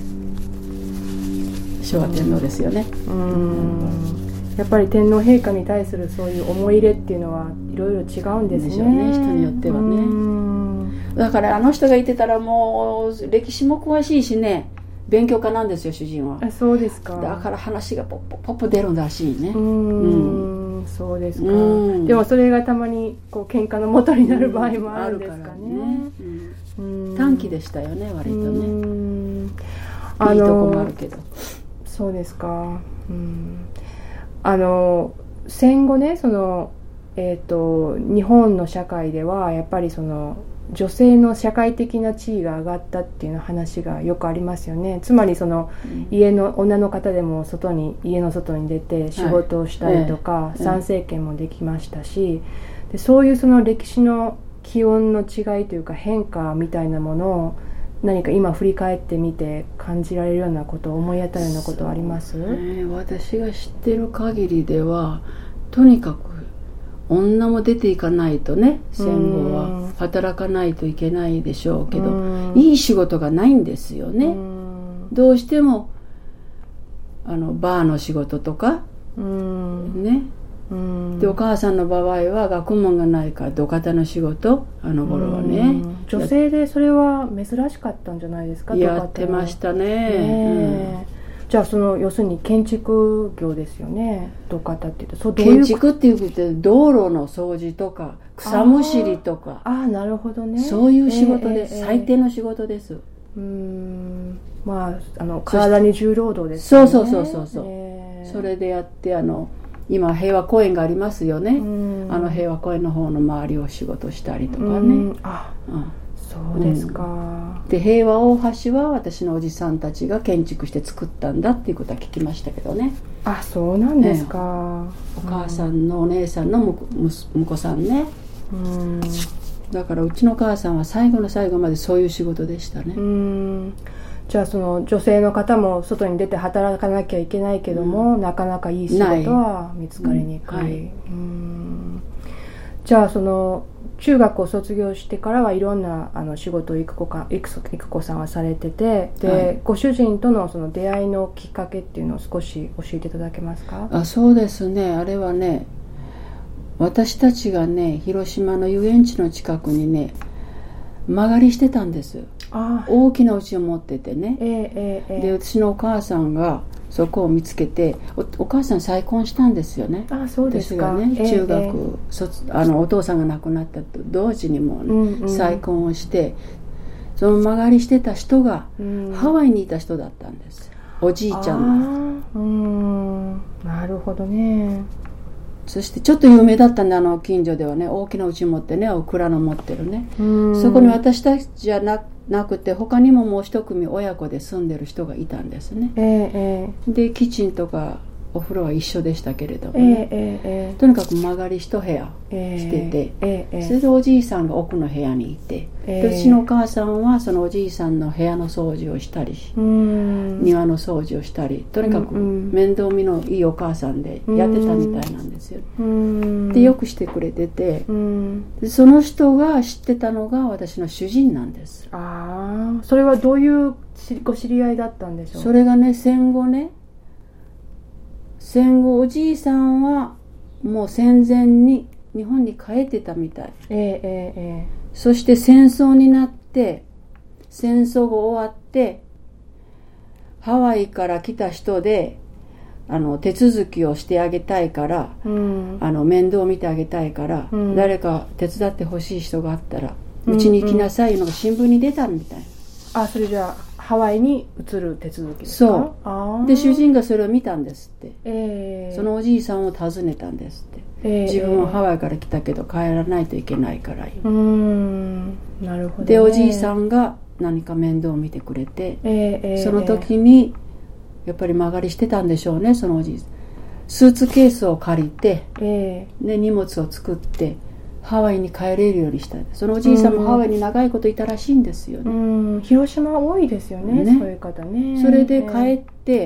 昭和天皇ですよね。うーん、やっぱり天皇陛下に対するそういう思い入れっていうのはいろいろ違うんですね。でしょうね、 人によってはね。だからあの人がいてたらもう歴史も詳しいしね、勉強家なんですよ主人は。 あ、そうですか。 だから話がポッポポッポ出るんだしね。うーん、うん、そうですか。でもそれがたまにこう喧嘩の元になる場合もあるんですかね。 うん、短期でしたよね割とね。うん、 あのいいとこもあるけど。 そうですか。うん、あの戦後ね、そのえっと日本の社会ではやっぱりその女性の社会的な地位が上がったっていう話がよくありますよね。つまりその、うん、家の女の方でも外に家の外に出て仕事をしたりとか、はい、参政権もできましたし、でそういうその歴史の気温の違いというか変化みたいなものを何か今振り返ってみて感じられるようなこと思い当たるようなことはあります？ ね、私が知ってる限りではとにかく女も出ていかないとね、戦後は働かないといけないでしょうけど、いい仕事がないんですよね。どうしてもあのバーの仕事とかね、でお母さんの場合は学問がないから土方の仕事、あの頃はね、 女性でそれは珍しかったんじゃないですか？ やってましたね。 じゃあその要するに建築業ですよね、土方っていうと。そうどういう建築っていうと道路の掃除とか草むしりとか、 ああなるほどね、 そういう仕事です、えーえー、最低の仕事です。うーん、まああの体に重労働ですよね。 そうそうそうそうそう、えー、それでやってあの今平和公園がありますよね、あの平和公園の方の周りを仕事したりとかね。 あ、うん、そうですか、 うん、で平和大橋は私のおじさんたちが建築して作ったんだっていうことは聞きましたけどね。 あ、そうなんですか、 ね、お母さんのお姉さんの婿さんね、うん、だからうちの母さんは最後の最後までそういう仕事でしたね。 うん、じゃあその女性の方も外に出て働かなきゃいけないけども、うん、なかなかいい仕事は見つかりにくい、うんはい、うん、じゃあその中学を卒業してからはいろんなあの仕事を育子か育子さんはされてて、で、はい、ご主人とのその出会いのきっかけっていうのを少し教えていただけますか？ あ、そうですね、あれはね、私たちがね広島の遊園地の近くにね間借りしてたんです。あ、大きな家を持っててね、えーえーえー、で私のお母さんがそこを見つけて お, お母さん再婚したんですよね。 あ、そうですか。 私がね、えー、中学、えー、卒あのお父さんが亡くなったと同時にも、ね、うんうん、再婚をして、その間借りしてた人が、うん、ハワイにいた人だったんです、おじいちゃんが。 うーん、なるほどね。 そしてちょっと有名だったんで、あの近所ではね、大きな家持ってね、お蔵の持ってるね、そこに私たちじゃななくて他にももう一組親子で住んでる人がいたんですね、えーえー、でキッチンとかお風呂は一緒でしたけれどもね、えーえー、とにかく間借り一部屋してて、えーえー、それでおじいさんが奥の部屋にいて、えー、でうちのお母さんはそのおじいさんの部屋の掃除をしたり、庭の掃除をしたり、とにかく面倒見のいいお母さんでやってたみたいなんですよ。でよくしてくれてて、でその人が知ってたのが私の主人なんです。 ああ、それはどういうご知り合いだったんでしょう？ それがね、戦後ね戦後おじいさんはもう戦前に日本に帰ってたみたい、えーえーえー、そして戦争になって、戦争が終わってハワイから来た人であの手続きをしてあげたいから、うん、あの面倒を見てあげたいから、うん、誰か手伝ってほしい人があったらうちに行きなさいいうのが新聞に出たみたいな、 うんうん、あ、それじゃあハワイに移る手続きですか？ そう。で主人がそれを見たんですって、えー、そのおじいさんを訪ねたんですって、えー、自分はハワイから来たけど帰らないといけないから、うーん、なるほどね。でおじいさんが何か面倒を見てくれて、えー、その時にやっぱり間借りしてたんでしょうね、そのおじいさん。スーツケースを借りて、えー、で荷物を作ってハワイに帰れるようにした。そのおじいさんもハワイに長いこといたらしいんですよね。うん、 広島は多いですよ ね, ねそういう方ね。 それで帰って、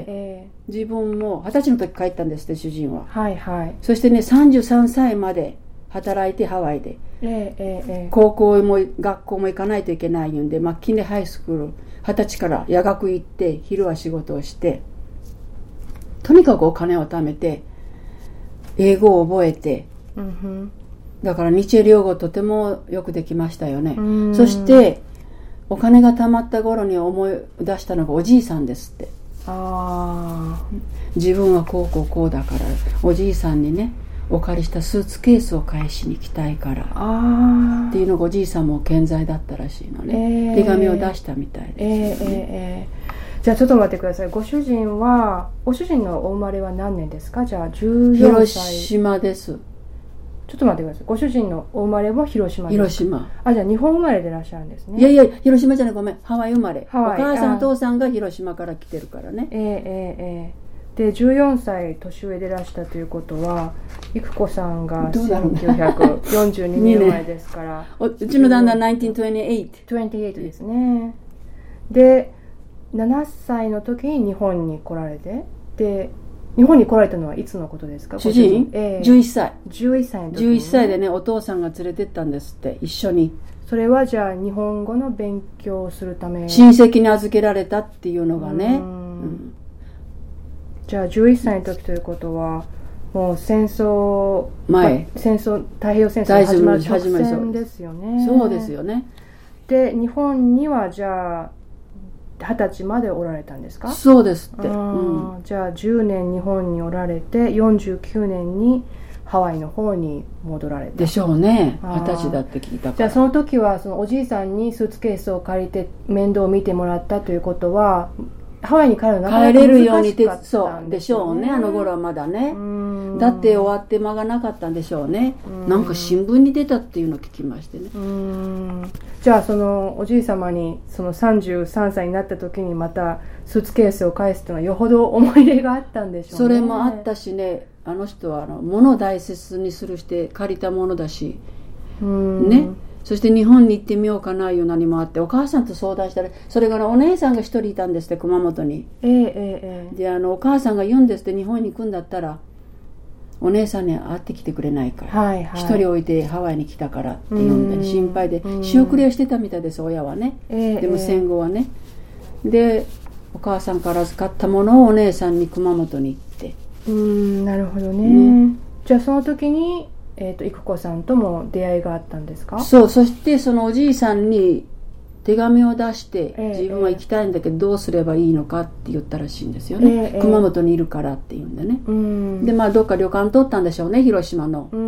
えー、自分も二十歳の時帰ったんですって主人は、はいはい、そしてねさんじゅうさんさいまで働いてハワイで、えーえーえー、高校も学校も行かないといけないんで、マッキンレーハイスクール二十歳から夜学行って昼は仕事をして、とにかくお金を貯めて英語を覚えて、うんふん、だから日英両語とてもよくできましたよね。そしてお金が貯まった頃に思い出したのがおじいさんですって。あ、自分はこうこうこうだからおじいさんにねお借りしたスーツケースを返しに行きたいからあっていうのがおじいさんも健在だったらしいのね、えー、手紙を出したみたいです、ね、えーえーえー、じゃあちょっと待ってください。ご主人はご主人のお生まれは何年ですか？じゃあじゅうよんさい。 広島です。 ちょっと待ってください。ご主人のお生まれも広島ですか？ 広島。 あ、じゃあ日本生まれでいらっしゃるんですね。 いやいや、広島じゃない、ごめん、ハワイ生まれ。ハワイ、お母さんお父さんが広島から来てるからね。えー、えー、えー、でじゅうよんさい年上でいらしたということは、育子さんがせんきゅうひゃくよんじゅうにねんまえですからうちの旦那せんきゅうひゃくにじゅうはち。 にじゅうはちですね。 でななさいの時に日本に来られて、で日本に来られたのはいつのことですか？ 主人、えー、じゅういっさいじゅういっさいの時に、ね、 じゅういっさいでね、お父さんが連れてったんですって、一緒に。 それはじゃあ日本語の勉強をするため、 親戚に預けられたっていうのがね、うんうん、 じゃあじゅういっさいの時ということはもう戦争前、 戦争太平洋戦争が始まる直前ですよね。 そうですよね。 で日本にはじゃあはたちまでおられたんですか？ そうですって、 うん、じゃあじゅうねん日本におられてよんじゅうきゅうねんにハワイの方に戻られたでしょうね。はたちだって聞いたから。 じゃあその時はそのおじいさんにスーツケースを借りて面倒を見てもらったということはハワイに帰るのなかなか難しかったんですよね。帰れるようにてそうでしょうね。あの頃はまだね。だって終わって間がなかったんでしょうね。うん、なんか新聞に出たっていうのを聞きましてね。 うん、じゃあそのおじい様にそのさんじゅうさんさいになった時にまたスーツケースを返すというのはよほど思い入れがあったんでしょうね。 それもあったしね、あの人はあの物を大切にするして借りたものだし、うんね。そして日本に行ってみようかないう何もあって、お母さんと相談したら、それからお姉さんが一人いたんですって、熊本に。 えーえー、 であのお母さんが言うんですって、日本に行くんだったらお姉さんに会ってきてくれないから、はいはい、一人置いてハワイに来たからって言うんで、心配で仕送りをしてたみたいです、親はね、えー、でも戦後はね、えー、でお母さんから預かったものをお姉さんに熊本に行って。 うーん、なるほどね、ね。じゃあその時にえー、と育子さんとも出会いがあったんですか？ そう、そしてそのおじいさんに手紙を出して、えー、自分は行きたいんだけどどうすればいいのかって言ったらしいんですよね、えー、熊本にいるからっていうんでね、うん、でまあどっか旅館取ったんでしょうね、広島の、うん、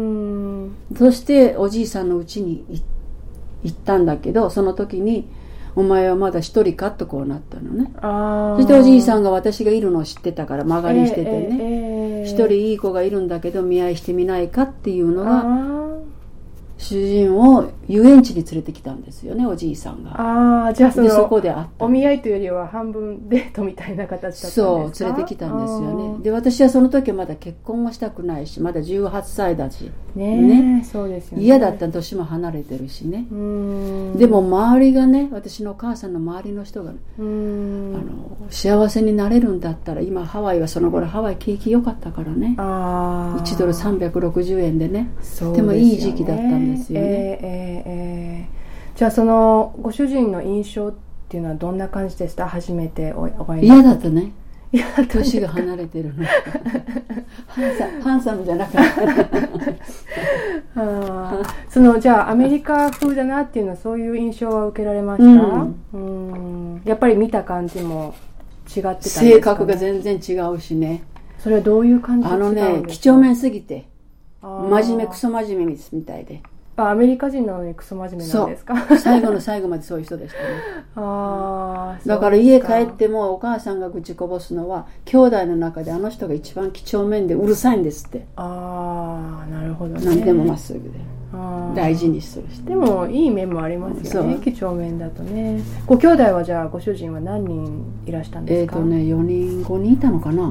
そしておじいさんの家に行ったんだけど、その時にお前はまだ一人かとこうなったのね。あ、そしておじいさんが私がいるのを知ってたから間借りしててね、一、えーえー、人いい子がいるんだけど見合いしてみないかっていうのが主人を遊園地に連れてきたんですよね、おじいさんが。 あ、じゃあそのでそこで会った。 お見合いというよりは半分デートみたいな形だったんですか？ そう、連れてきたんですよね。で私はその時はまだ結婚もしたくないし、まだじゅうはっさいだしね、 ね、そうですよね、 嫌だった年も離れてるしね。うーん、でも周りがね、私のお母さんの周りの人が、ね、うーん、あの幸せになれるんだったら、今ハワイはその頃ハワイ景気良かったからね、あ、いちドルさんびゃくろくじゅうえんでね、とてもいい時期だったんですよね。えーえーえー、じゃあそのご主人の印象っていうのはどんな感じでした？初めてお会いになった。 嫌だったね。年が離れてるのハンサハンサムじゃなかったあ、そのじゃあアメリカ風だなっていうのはそういう印象は受けられました？うん、うん、やっぱり見た感じも違ってたんですかね？ 性格が全然違うしね。 それはどういう感じで違うんですか？ あのね、几帳面すぎて真面目、クソ真面目みたいで。 あ、アメリカ人なのにクソ真面目なんですか？ 最後の最後までそういう人でしたね。 あ、 だから家帰ってもお母さんが愚痴こぼすのは、兄弟の中であの人が一番几帳面でうるさいんですって。 ああ、なるほどね。 何でもまっすぐで大事にする人。 でもいい面もありますよね、几帳面だとね。ご兄弟はじゃあご主人は何人いらしたんですか？ えっとね、よにんごにんいたのかな。うん、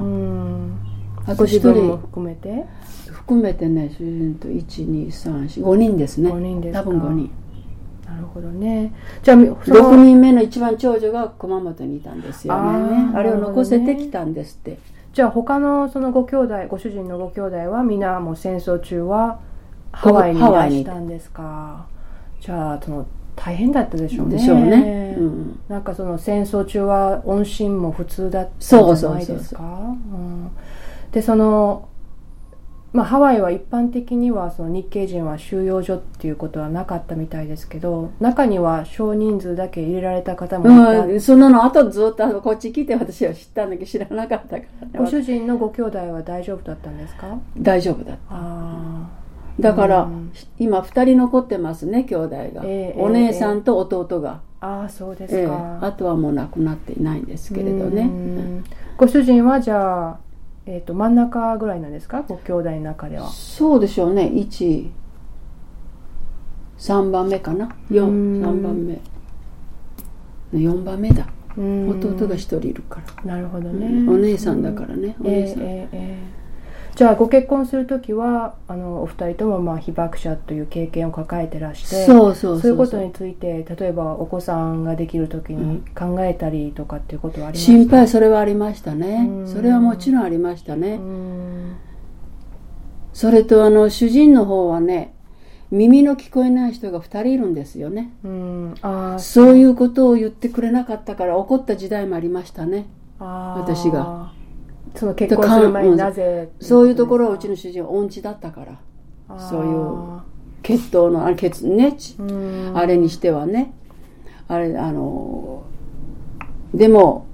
あとひとりも含めて含めてね、主人といち、に、さん、よん、ごにんですね。 ごにんですか？ 多分ごにん。 なるほどね。じゃあろくにんめの一番長女が熊本にいたんですよね。あ, あれを残せてきたんですって。 じゃあ他のそのご兄弟、ご主人のご兄弟はみんなもう戦争中はハワイにいらしたんですか？じゃあその大変だったでしょうね。 でしょうね、うん、 なんかその戦争中は音信も普通だったんじゃないですか？そうそうそうそう、うん、でそのまあ、ハワイは一般的にはその日系人は収容所っていうことはなかったみたいですけど、中には少人数だけ入れられた方もいた、 うん、そんなのあとずっとこっち来て私は知ったんだけど知らなかったから、ね、 ご主人のご兄弟は大丈夫だったんですか？ 大丈夫だった。あ、だから、うん、今ふたり残ってますね、兄弟が、えー、お姉さんと弟が、 えー、ああ、そうですか、 えー、あとはもう亡くなっていないんですけれどね。うん、 ご主人はじゃあえー、と真ん中ぐらいなんですか、ご兄弟の中では？ そうでしょうね、いち、さんばんめかな、よん、さんばんめ、よんばんめだ。弟がひとりいるから。 なるほどね、 うん、お姉さんだからね、お姉さん、 えーえーえじゃあご結婚するときはあのお二人ともまあ被爆者という経験を抱えてらして、 そうそうそうそう、 そういうことについて例えばお子さんができるときに考えたりとかっていうことはありましたか？ 心配、それはありましたね。それはもちろんありましたね。それとあの主人の方はね、耳の聞こえない人がふたりいるんですよね。うんあそういうことを言ってくれなかったから怒った時代もありましたね。あ私がその結婚する前になぜ、 うん、そういうところはうちの主人は音痴だったから、そういう血統のあれ血ねあれにしてはね、あれあのでも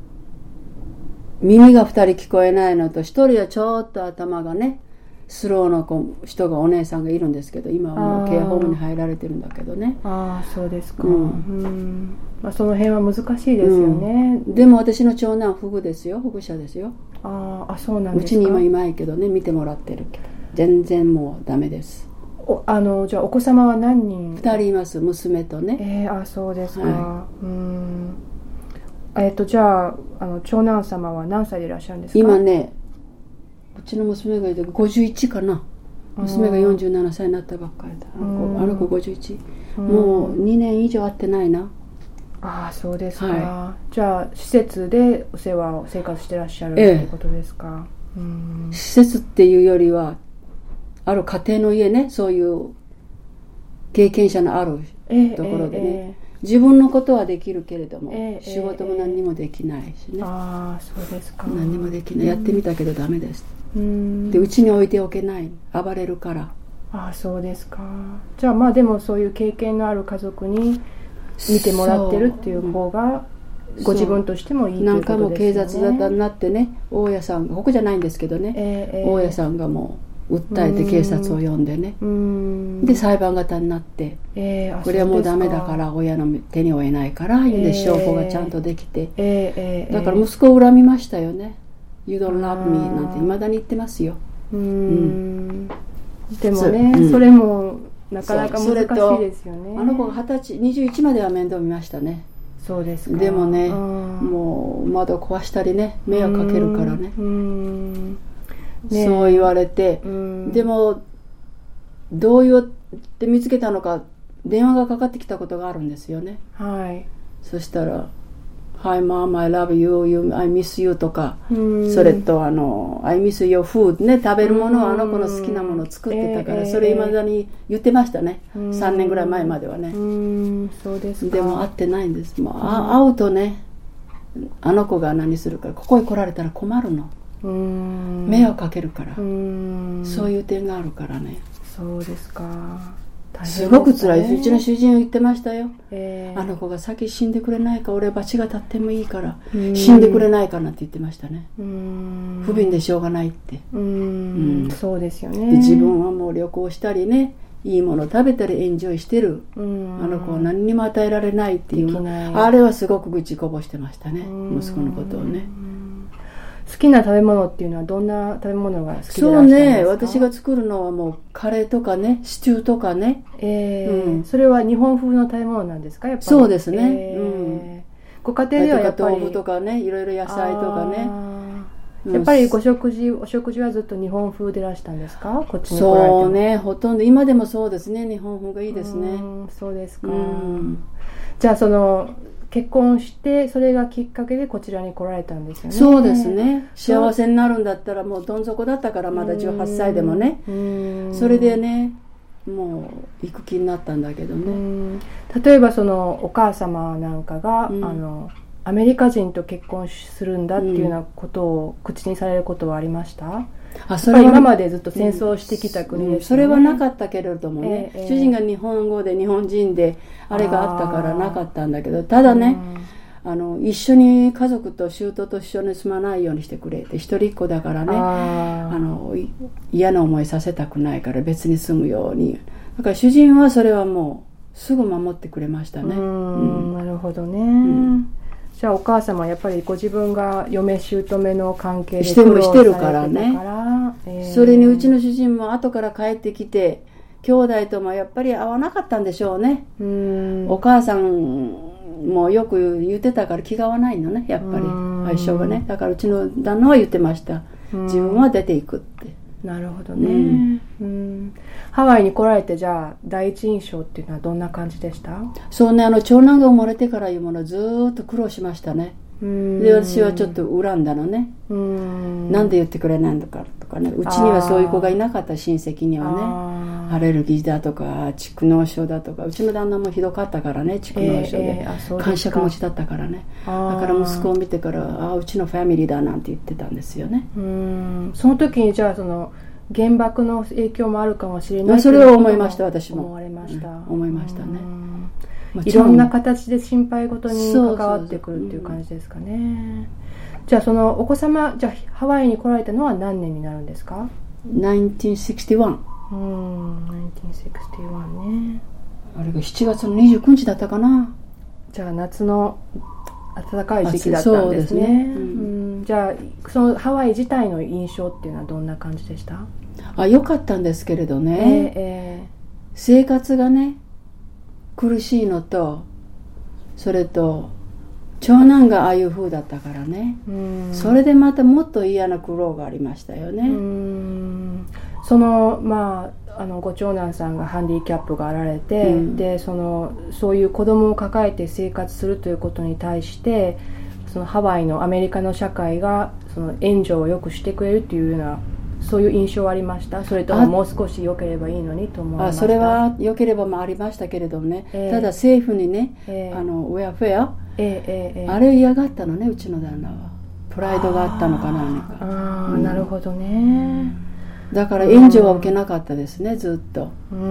耳がふたり聞こえないのとひとりはちょっと頭がねスローの子人がお姉さんがいるんですけど、今はもうケアホームに入られてるんだけどね。 ああそうですか。うんうんまあ、その辺は難しいですよね。 うん、でも私の長男フグですよ、フグ者ですよ。 ああそうなんですか。 うちに今いないけどね、見てもらってるけど全然もうダメです。 おあのじゃあお子様は何人？ ふたりいます、娘とね。 えー、あそうですか。はい、うんえっ、ー、とじゃあ、あの長男様は何歳でいらっしゃるんですか？ 今ね、うちの娘がいてごじゅういちかな。娘がよんじゅうななさいになったばっかりだ。あの子、あの子ごじゅういち。もうにねん以上会ってないな。 ああそうですか。はい、じゃあ施設でお世話を生活してらっしゃるということですか？ええ、うん施設っていうよりはある家庭の家ね、そういう経験者のあるところでね、ええええ、自分のことはできるけれども、ええ、仕事も何にもできないしね。 ああそうですか。 何にもできない。やってみたけどダメです。うんでうちに置いておけない、暴れるから。 ああそうですか。じゃあまあでもそういう経験のある家族に見てもらってるっていう方がご自分としてもいいということですよね。 何回も警察沙汰になってね、大家さんここじゃないんですけどね、えー、大家さんがもう訴えて警察を呼んでね、うんで裁判沙汰になって、えー、これはもうダメだから親の手に負えないから、えー、で証拠がちゃんとできて、えー、だから息子を恨みましたよね。You don't love me なんて未だに言ってますよ。うん、うんでもね そ,、うん、それもなかなか難しいですよね。 あの子がはたちにじゅういちまでは面倒見ましたね。 そうですか。 でもね、もう窓壊したりね、迷惑かけるからね、うんねそう言われて、でもどう言って見つけたのか電話がかかってきたことがあるんですよね。はい。そしたらHi mom, I love you, you, I miss you とか、それとあの I miss your food ね、食べるものはあの子の好きなものを作ってたから、それ未だに言ってましたね。さんねんぐらい前まではね。うんそうですか。でも会ってないんです。もう会うとね、あの子が何するから、ここへ来られたら困るの。うん迷惑かけるから。うんそういう点があるからね。 そうですか。 すごく辛い。うちの主人は言ってましたよ、えー、あの子が先死んでくれないか、俺は罰が立ってもいいから死んでくれないかなって言ってましたね。うん不憫でしょうがないって。うん、うん、そうですよね。で自分はもう旅行したりね、いいもの食べたりエンジョイしてる、あの子は何にも与えられないっていう、あれはすごく愚痴こぼしてましたね、息子のことをね。 好きな食べ物っていうのはどんな食べ物が好きでいらっしゃるんですか？ そうね、私が作るのはもうカレーとかね、シチューとかね、えーうん、それは日本風の食べ物なんですか？やっぱりそうですね、えーうん、ご家庭ではやっぱり豆腐とかね、いろいろ野菜とかね、 やっぱりご食事お食事はずっと日本風でいらしたんですか？こっちに来られても。 そうね、ほとんど今でもそうですね、日本風がいいですね。 うんそうですか、うん、じゃあその結婚してそれがきっかけでこちらに来られたんですよね。 そうですね。幸せになるんだったらもうどん底だったから、まだじゅうはっさいでもね、それでねもう行く気になったんだけどね。 例えばそのお母様なんかが、うん、あのアメリカ人と結婚するんだっていうようなことを口にされることはありました？あそれは今までずっと戦争してきた国ですよね、うん、 それはなかったけれどもね、えー、主人が日本語で日本人であれがあったからなかったんだけど、ただね、うん、あの一緒に家族と舅と一緒に住まないようにしてくれって、一人っ子だからね、ああの嫌な思いさせたくないから別に住むように、だから主人はそれはもうすぐ守ってくれましたね。うん、 うん、なるほどね、うんじゃあお母様はやっぱりご自分が嫁姑の関係でしてるしてるからね、えー、それにうちの主人も後から帰ってきて兄弟ともやっぱり会わなかったんでしょうね。うんお母さんもよく言ってたから気が合わないのね、やっぱり相性がね。だからうちの旦那は言ってました、自分は出ていくって。 なるほどね、うんうん、ハワイに来られてじゃあ第一印象っていうのはどんな感じでした？ そうね、あの長男が生まれてからいうものはずーっと苦労しましたね。で私はちょっと恨んだのね。うん、なんで言ってくれないのかとかね、うちにはそういう子がいなかった、親戚にはね、アレルギーだとか蓄膿症だとか、うちの旦那もひどかったからね、蓄膿症で、えー、癇癪持ちだったからね。だから息子を見てからあうちのファミリーだなんて言ってたんですよね。 うん、その時にじゃあその原爆の影響もあるかもしれない、 それを思いました。私も思われました、うん、 思いましたね。 いろんな形で心配事に関わってくるっていう感じですかね。じゃあそのお子様、じゃあハワイに来られたのは何年になるんですか？ せんきゅうひゃくろくじゅういち。 うん、せんきゅうひゃくろくじゅういちね。 あれがしちがつのにじゅうくにちだったかな。 じゃあ夏の暖かい時期だったんですね。そうですね、うん、じゃあそのハワイ自体の印象っていうのはどんな感じでした？ あ、良かったんですけれどね、えーえー、生活がね苦しいのと、それと長男がああいう風だったからね、うん、それでまたもっと嫌な苦労がありましたよね。うん、 そのまああのご長男さんがハンディキャップがあられて、うん、でそのそういう子供を抱えて生活するということに対してそのハワイのアメリカの社会がその援助をよくしてくれるっていうようなそういう印象はありました？それとももう少し良ければいいのにと思いました？ あ、それは良ければもありましたけれどもね、えー、ただ政府にね、えー、あのウェアフェア、えーえー、あれ嫌がったのね、うちの旦那は。プライドがあったのか何か。 ああ、 うん、 なるほどね。 だから援助は受けなかったですね、ずっと。うん、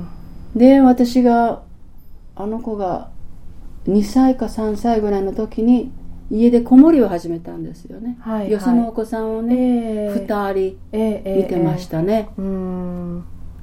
で私があの子がにさいかさんさいぐらいの時に家で子守りを始めたんですよね、はいはい、よそのお子さんをね、えー、ふたり見てましたね、えーえー、うん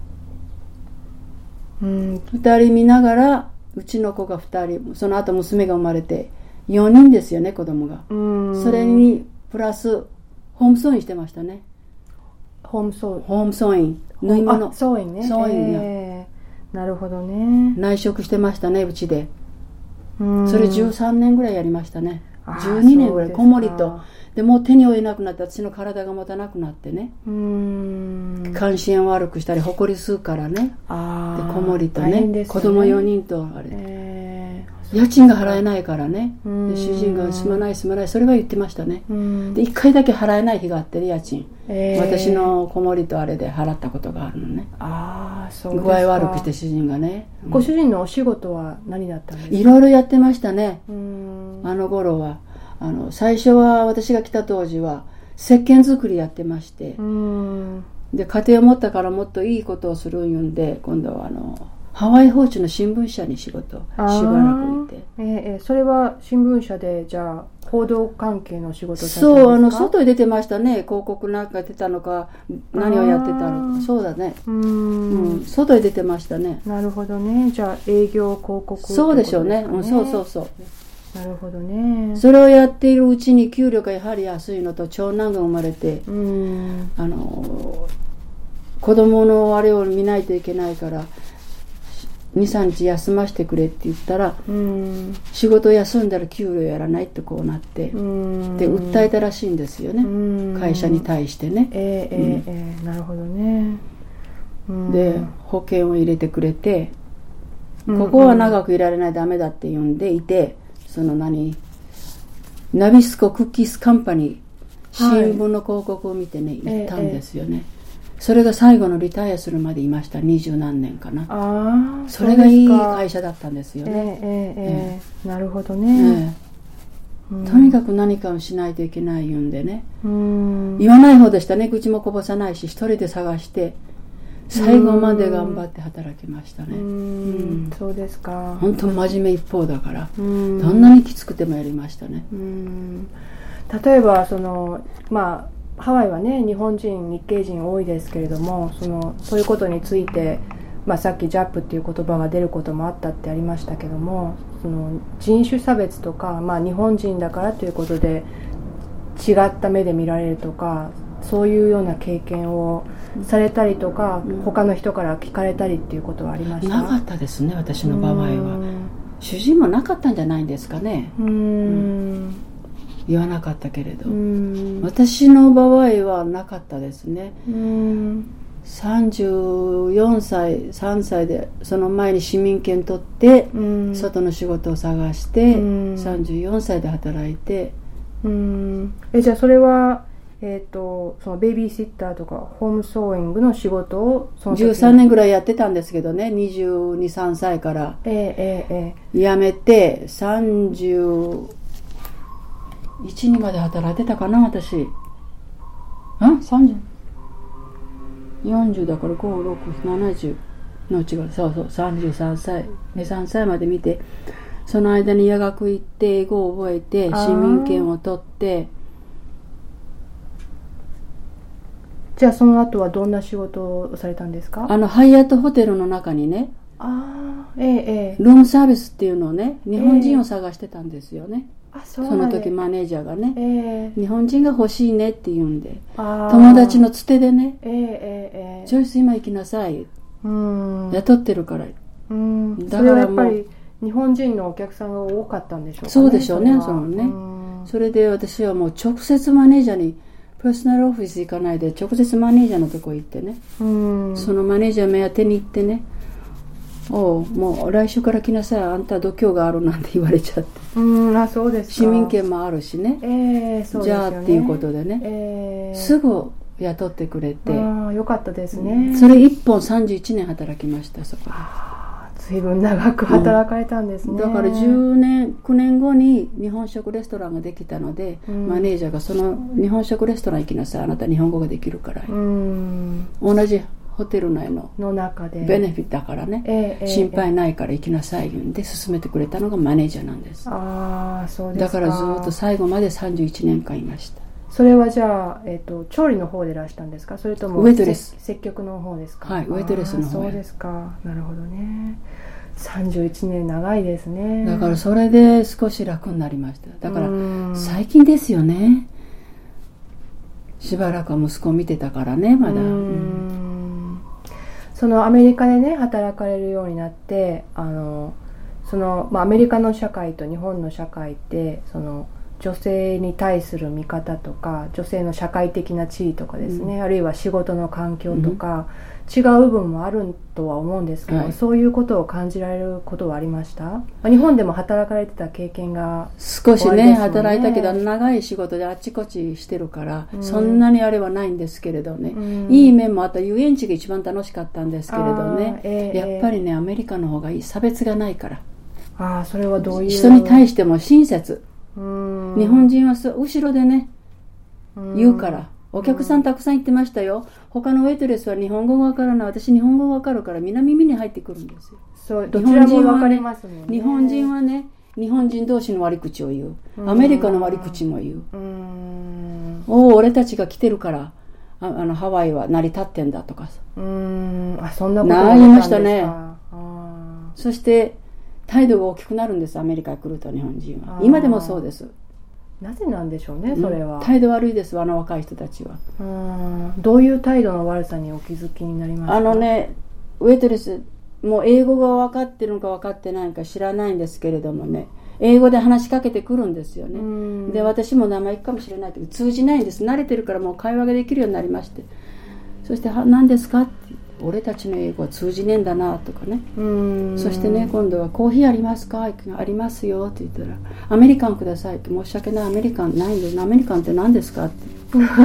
うん、ふたり見ながらうちの子がふたり、その後娘が生まれてよにんですよね、子供が。うんそれにプラスホームソーインしてましたね。 ホームソーインホームソーイン縫い物、 ソーインね、 ソーインが、 えー、なるほどね。 内職してましたね、うちで。うんそれじゅうさんねんぐらいやりましたね。じゅうにねんぐらい子守と。でもう手に負えなくなって、私の体が持たなくなってね、うーん関心悪くしたりほこり吸うからね、あで子守と ね, ね子供よにんとあれ、えー、家賃が払えないからね、で主人が住まない住まない、それは言ってましたね。でいっかいだけ払えない日があってね、家賃、えー、私の子守とあれで払ったことがあるのね。あそうですか。具合悪くして主人がね、 うん、ご主人のお仕事は何だったんですか？ いろいろやってましたね。うんあの頃はあの最初は私が来た当時は石鹸作りやってまして、うんで家庭を持ったからもっといいことをするん言うんで、今度はあのハワイ報知の新聞社に仕事しばらくいて、 えー、それは新聞社でじゃあ報道関係の仕事をされたんですか？ そうあの外に出てましたね。広告なんか出たのか何をやってたのか。そうだね、うん、うん、外に出てましたね。 なるほどね。じゃあ営業広告、ね、 そうでしょうね、うん、そうそうそう。 なるほどね。 それをやっているうちに給料がやはり安いのと長男が生まれて、うんあの子供のあれを見ないといけないからにさんにち休ませてくれって言ったら、うん仕事休んだら給料やらないってこうなって、うんで訴えたらしいんですよね、うん会社に対してね、えーえーえー、 なるほどね、 うん、で保険を入れてくれて、ここは長くいられないダメだって言うんでいて、その何ナビスコクッキースカンパニー新聞の広告を見てね、はい、行ったんですよね、えー、それが最後のリタイアするまでいました。二十何年かな。あそれがいい会社だったんですよね。えーえーえー、なるほどね、 えーうん、とにかく何かをしないといけない言うんでね、うん言わない方でしたね。口もこぼさないし一人で探して最後まで頑張って働きましたね。うんうんそうですか。 本当真面目一方だからどんなにきつくてもやりましたね。 うん例えばそのまあハワイはね日本人日系人多いですけれども、そのそういうことについて、まあ、さっきジャップっていう言葉が出ることもあったってありましたけども、その人種差別とか、まあ、日本人だからということで違った目で見られるとか、そういうような経験をされたりとか、うん、他の人から聞かれたりっていうことはありました？ なかったですね、私の場合は。主人もなかったんじゃないんですかね。うーん言わなかったけれど、私の場合はなかったですね。さんじゅうよんさいさんさいでその前に市民権取って外の仕事を探してさんじゅうよんさいで働いて、 うんえじゃあそれは、えー、とそのベビーシッターとかホームソーイングの仕事をそのじゅうさんねんぐらいやってたんですけどね、にじゅうに、さんさいからえーえーえ辞めてさんじゅういちにまで働いてたかな私。んさんじゅうよんじゅうだからご、ろく、ななじゅうのうちがそうそうさんじゅうさんさいに、さんさいまで見て、その間に夜学行って英語を覚えて市民権を取って。 じゃあその後はどんな仕事をされたんですか？ あのハイアットホテルの中にね、 あー、えーえー、 ルームサービスっていうのをね、日本人を探してたんですよね、 えー、あそうその時マネージャーがね、 えー、 日本人が欲しいねって言うんで、友達のつてでね、 えーえー、 ジョイス今行きなさい、 うん雇ってるから、 うん、だからもうそれはやっぱり日本人のお客さんが多かったんでしょうかね。 そうでしょうね、そのね、そ, それで私はもう直接マネージャーにパーソナルオフィス行かないで直接マネージャーのとこ行ってね、うんそのマネージャー目当てに行ってね、おうもう来週から来なさい、あんた度胸があるなんて言われちゃって、 うんあそうですか、 市民権もあるしね、 えーそうですよね、 じゃあっていうことでね、 えー、 すぐ雇ってくれて、 あよかったですね。 それいっぽんさんじゅういちねん働きました。そこで随分長く働かれたんですね、うん、 だからじゅうねんきゅうねんごに日本食レストランができたので、うん、マネージャーがその日本食レストラン行きなさい、あなた日本語ができるから、うん、同じホテル内の中でベネフィットだからね、えー、心配ないから行きなさい言うんで勧めてくれたのがマネージャーなんです。 あそうですか。 だからずっと最後までさんじゅういちねんかんいました。 それはじゃあ、えー、と調理の方でいらしたんですか、それともウェイトレス接客の方ですか？ はい、ウェイトレスの方。 そうですか、なるほどね。さんじゅういちねん長いですね。 だからそれで少し楽になりました。だから最近ですよね、しばらくは息子を見てたからねまだ。うん、 そのアメリカでね働かれるようになって、あのその、まあ、アメリカの社会と日本の社会ってその女性に対する見方とか女性の社会的な地位とかですね、うん、あるいは仕事の環境とか、うん、違う部分もあるとは思うんですけど、はい、そういうことを感じられることはありました？日本でも働かれてた経験が、 少しね働いたけど長い仕事であちこちしてるから、うん、そんなにあれはないんですけれどね、うん、いい面もあった。遊園地が一番楽しかったんですけれどね、えー、やっぱりねアメリカの方がいい、差別がないから。 あそれはどういう？ 人に対しても親切。うん日本人は後ろでね言うから、お客さんたくさん行ってましたよ。他のウェイトレスは日本語がわからない、私日本語がわかるからみんな耳に入ってくるんですよ。 そうどちらもわかりますもんね。 日本人はね日本人同士の割り口を言う、アメリカの割り口も言う。うーんおお俺たちが来てるからああのハワイは成り立ってんだとかさ、 うーんあそんなことがありましたね。あそして態度が大きくなるんです、アメリカに来ると日本人は。今でもそうです。 なぜなんでしょうね、それは。 うん、態度悪いです、あの若い人たちは。 うんどういう態度の悪さにお気づきになりますか？ あのね、ウェイトレスもう英語が分かってるのか分かってないのか知らないんですけれどもね、英語で話しかけてくるんですよね。で私も生意気かもしれないけど通じないんです。慣れてるからもう会話ができるようになりまして、そして何ですかって、俺たちの英語は通じねえんだなとかね。うんそしてね今度はコーヒーありますか？ありますよって言ったら、アメリカンくださいって。申し訳ない、アメリカンないんで、アメリカンって何ですかって、ね、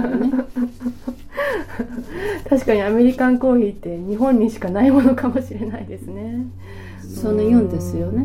確かにアメリカンコーヒーって日本にしかないものかもしれないですね。 その言うんですよね。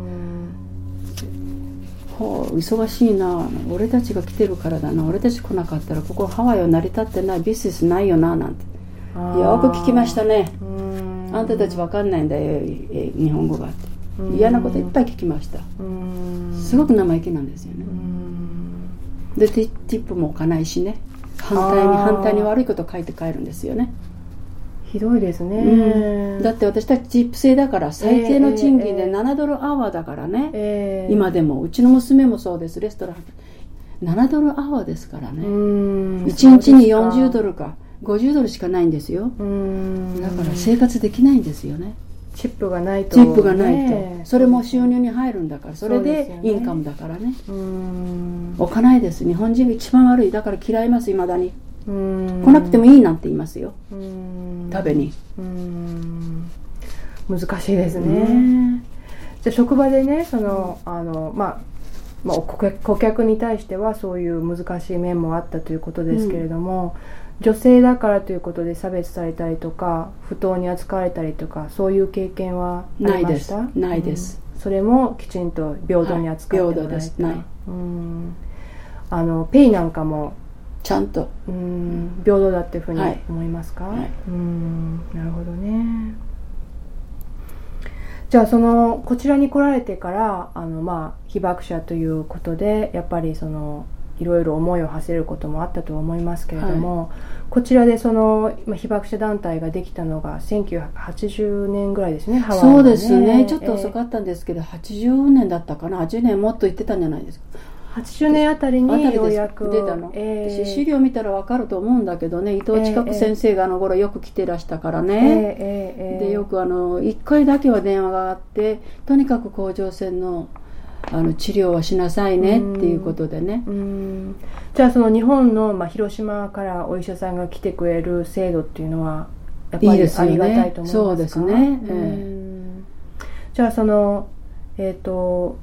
ほう忙しいな、俺たちが来てるからだな、俺たち来なかったらここハワイは成り立ってない、ビジネスないよななんてよく聞きましたね。あんたたち分かんないんだよ日本語がって嫌なこといっぱい聞きました。すごく生意気なんですよね。でティップも置かないしね、反対に反対に悪いこと書いて帰るんですよね。 ひどいですね、 うん、だって私たちチップ制だから最低の賃金でななドルアワーだからね、えー、今でもうちの娘もそうです。レストランななドルアワーですからね。いちにちによんじゅうドルかごじゅうドルしかないんですよ。うんだから生活できないんですよね。 チップがないと、 チップがないと、ね、それも収入に入るんだから、それでインカムだからね。 うーん、 お金ないです。日本人が一番悪い。だから嫌います、未だに。 うーん、 来なくてもいいなんて言いますよ、 うーん、 食べに。 うーん、難しいですね。じゃあ職場でね、そのあの、まあまあ、顧客に対してはそういう難しい面もあったということですけれども、うん、女性だからということで差別されたりとか不当に扱われたりとか、そういう経験はありました？ ないです、ないです、 うん、それもきちんと平等に扱ってもらえた、 はい、平等です。ない、 うん、あのペイなんかもちゃんと、 うん、平等だっていうふうに思いますか？ はいはい、 うん、なるほどね。じゃあそのこちらに来られてからあの、まあ、被爆者ということでやっぱりそのいろいろ思いを馳せることもあったと思いますけれども、はい、こちらでその被爆者団体ができたのがせんきゅうひゃくはちじゅうねんぐらいですね、ハワイのね。 そうですね、ちょっと遅かったんですけど、えー、はちじゅうねんだったかな、はちじゅうねんもっと言ってたんじゃないですか。 はちじゅうねんあたりにようやく出たの、 えー、 私資料見たら分かると思うんだけどね、伊藤千佳子先生があの頃よく来てらしたからね、えーえーえー、でよくあのいっかいだけは電話があって、とにかく甲状腺のあの治療はしなさいねっていうことでね。 うん、じゃあその日本の、まあ、広島からお医者さんが来てくれる制度っていうのはやっぱりありがたいと思いますか？ そうですね、えー、じゃあそのえっ、ー、と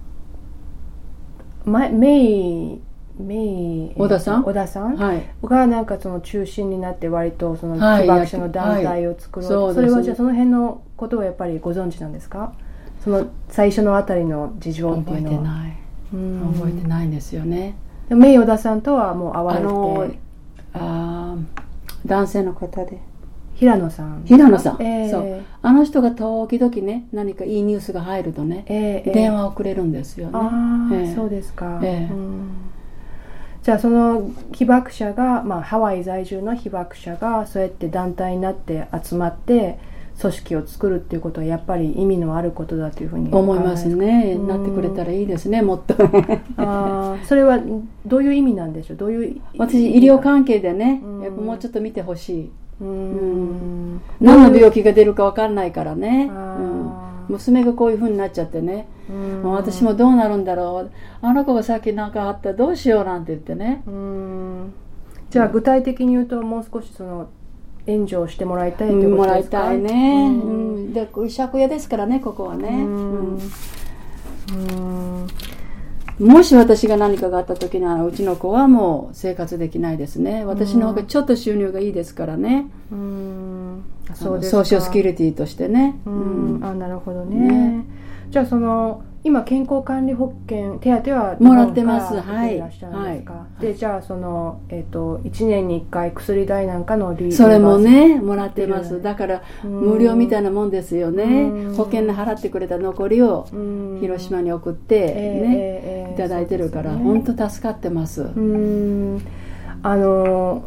メイメイ小田さん、 小田さん、 はい、 がなんかその中心になって割とその被爆者の団体を作ろうと、はいはい、それはじゃあその辺のことをやっぱりご存知なんですか？その最初のあたりの事情っていうのは。 覚えてない、うん、覚えてないんですよね。 メイ小田さんとはもう会われて、あのあ男性の方で平野さん平野さん、 えー、 そうあの人が時々ね何かいいニュースが入るとね、えー、電話をくれるんですよね。 あ、えー、そうですか、えーうん、じゃあその被爆者が、まあ、ハワイ在住の被爆者がそうやって団体になって集まって組織を作るっていうことはやっぱり意味のあることだというふうに思いますね。なってくれたらいいですね、もっとあそれはどういう意味なんでしょう？どういう私医療関係でね、やっぱもうちょっと見てほしい。うんうん何の病気が出るか分かんないからね、うん、娘がこういう風になっちゃってね、もう私もどうなるんだろう、あの子がさっきなんかあったらどうしようなんて言ってね。 うんじゃあ具体的に言うともう少しその援助をしてもらいたいということですか？ もらいたいね、うん、で借家ですからねここはね。うんうんもし私が何かがあった時にはうちの子はもう生活できないですね。私の方がちょっと収入がいいですからね。うん、そうですか。ソーシャルセキュリティとしてね。 うん、あ、なるほどね。ねじゃあその今健康管理保険手当はもらってます。 はい。いらっしゃるんですか？はい、でじゃあそのえっ、ー、といちねんにいっかい薬代なんかのリーそれもねもらってます。だから無料みたいなもんですよね。保険で払ってくれた残りを広島に送ってね、えーえー、いただいてるから本当、ね、助かってます。うんあの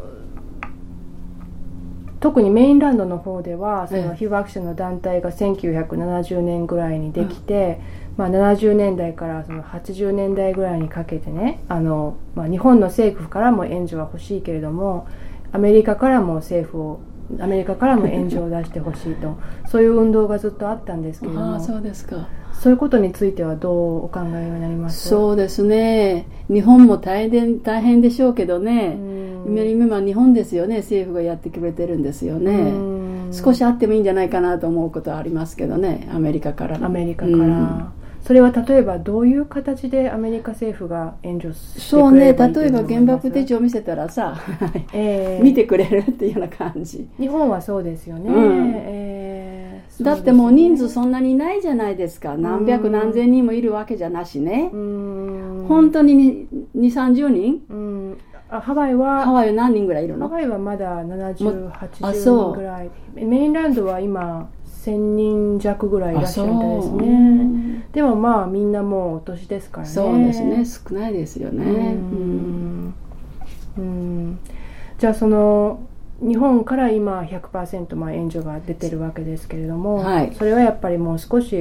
特にメインランドの方ではその被爆者の団体がせんきゅうひゃくななじゅうねんぐらいにできて、うんまあ、ななじゅうねんだいからそのはちじゅうねんだいぐらいにかけてねあの、まあ、日本の政府からも援助は欲しいけれどもアメリカからも政府をアメリカからも援助を出してほしいとそういう運動がずっとあったんですけれども。 あ、そうですか。 そういうことについてはどうお考えになりますか？ そうですね、日本も大変、大変でしょうけどね、今日本ですよね、政府がやってくれてるんですよね。少しあってもいいんじゃないかなと思うことはありますけどね、アメリカからの。 アメリカから、うん、それは例えばどういう形でアメリカ政府が援助してくれればいいと思います？そうね、例えば原爆手帳を見せたらさ、えー、見てくれるっていうような感じ。 日本はそうですよね、うんえー、 だってもう人数そんなにいないじゃないですか。何百何千人もいるわけじゃなしね。うん本当ににじゅう、さんじゅうにん、 うんあハワイはハワイは何人ぐらいいるの？ ハワイはまだななじゅう、はちじゅうにんぐらい。メインランドは今せんにん弱ぐらいいらっしゃるみたいですね。でもまあみんなもうお年ですからね。 そうですね、少ないですよね。うんうんじゃあその日本から今 ひゃくパーセント まあ援助が出てるわけですけれども、はい、それはやっぱりもう少し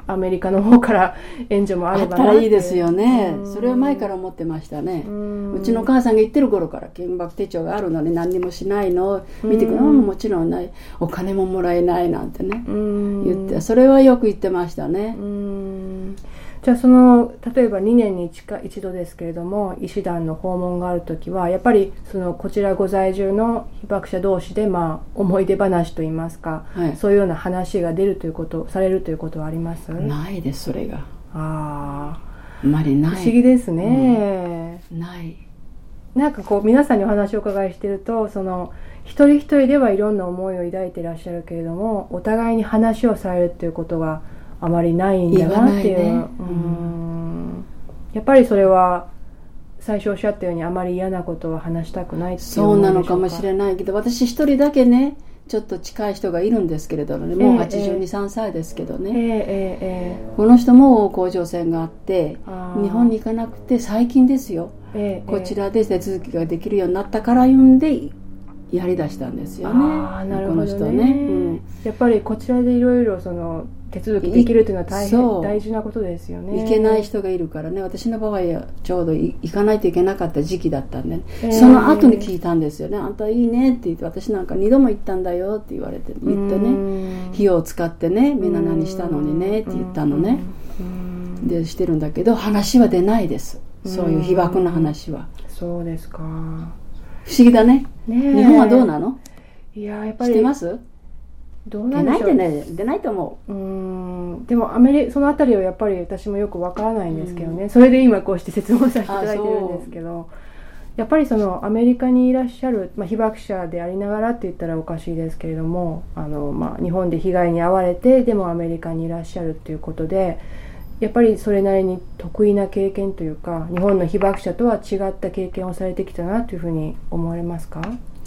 アメリカの方から援助もあればなってあったらいいですよね。それは前から思ってましたね。う, うちのお母さんが言ってる頃から原爆手帳があるのに何にもしないの見てくるのももちろんない、お金ももらえないなんてね言って、それはよく言ってましたね。 うーんじゃあその例えばにねんに一か一度ですけれども医師団の訪問があるときはやっぱりそのこちらご在住の被爆者同士で、まあ、思い出話といいますか、はい、そういうような話が出るということされるということはあります？ ないです。それがああんまりない。 不思議ですね、 うん、ないなんかこう皆さんにお話をお伺いしているとその一人一人ではいろんな思いを抱いていらっしゃるけれどもお互いに話をされるということがあまりないんだなっていう、ねうん、やっぱりそれは最初おっしゃったようにあまり嫌なことは話したくないっていうそうなのかもしれないけど私一人だけねちょっと近い人がいるんですけれどもねもうはちじゅうに、さんさいですけどね、えーえーえー、この人も甲状腺があって日本に行かなくて最近ですよ、えー、こちらで手続きができるようになったから言うんでやりだしたんですよね。 あなるほどね、この人ね、うん、やっぱりこちらでいろいろその手続きできるというのは大変大事なことですよね。 行けない人がいるからね私の場合はちょうど行かないといけなかった時期だったんで、ねえー、その後に聞いたんですよね。あんたいいねって言って私なんかにども行ったんだよって言われて言ってね費用を使ってねみんな何したのにねって言ったのねでしてるんだけど話は出ないです。そういう被爆の話は。 そうですか。 不思議だ ね, ね日本はどうなの？ いややっぱり知ってます？ どうなんでしょう。 出ないってね出ないと思う。 うーんでもアメリそのあたりはやっぱり私もよくわからないんですけどね、うん、それで今こうして質問させていただいてるんですけどやっぱりそのアメリカにいらっしゃる、まあ、被爆者でありながらって言ったらおかしいですけれどもあの、まあ、日本で被害に遭われてでもアメリカにいらっしゃるっていうことでやっぱりそれなりに得意な経験というか日本の被爆者とは違った経験をされてきたなというふうに思われますか？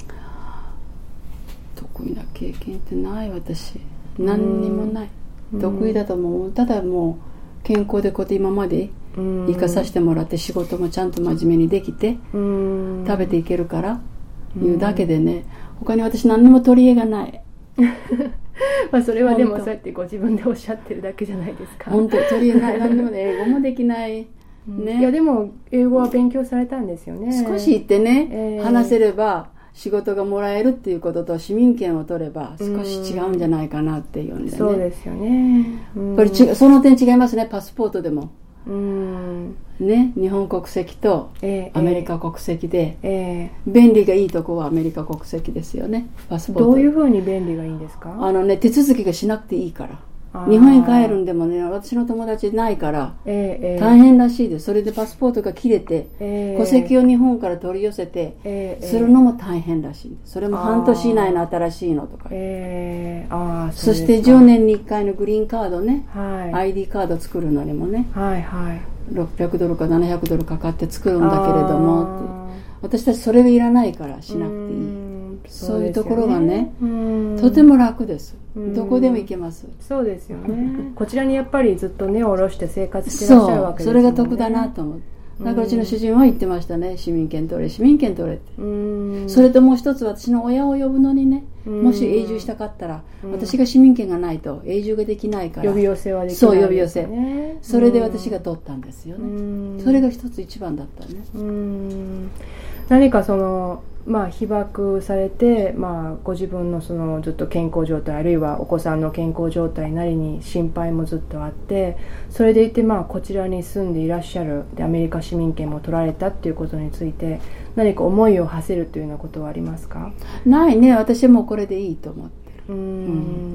得意な経験ってない私何にもない。得意だと思う。ただもう健康でこうやって今まで生かさせてもらって仕事もちゃんと真面目にできて食べていけるからいうだけでね他に私何にも取り柄がないまあそれはでもそうやってご自分でおっしゃってるだけじゃないですか。 本当取り柄ない何でもね英語もできないね。 いやでも英語は勉強されたんですよね。 少し言ってね、えー、話せれば仕事がもらえるっていうことと市民権を取れば少し違うんじゃないかなっていうんでね。 そうですよね。 これちその点違いますね。パスポートでもうんね、日本国籍とアメリカ国籍で、 えー、 便利がいいとこはアメリカ国籍ですよね。パスポートどういうふうに便利がいいんですか？ あのね手続きがしなくていいから日本に帰るんでもね私の友達ないから、えーえー、大変らしいです。それでパスポートが切れて、えー、戸籍を日本から取り寄せて、えー、するのも大変らしいです。それも半年以内の新しいのとか、 えー、あーそ, そしてじゅうねんにいっかいのグリーンカードね、 はい、 アイディー カード作るのにもね、 はいはい、 ろっぴゃくドルかななひゃくドルかかって作るんだけれどもって私たちそれがいらないからしなくていい。そういうところがねとても楽です。どこでも行けます。 そうですよねこちらにやっぱりずっと根を下ろして生活してらっしゃるわけですよね。 そうそれが得だなと思う。だからうちの主人は言ってましたね。市民権取れ市民権取れって。うんそれともう一つ私の親を呼ぶのにねもし永住したかったら私が市民権がないと永住ができないから呼び寄せはできない、ね、 そう呼び寄せそれで私が取ったんですよね。それが一つ一番だったね。 うん何かそのまあ、被爆されて、まあ、ご自分のそのずっと健康状態あるいはお子さんの健康状態なりに心配もずっとあってそれでいて、まあ、こちらに住んでいらっしゃるでアメリカ市民権も取られたっていうことについて何か思いを馳せるというようなことはありますか？ ないね。私はもうこれでいいと思ってる。うん、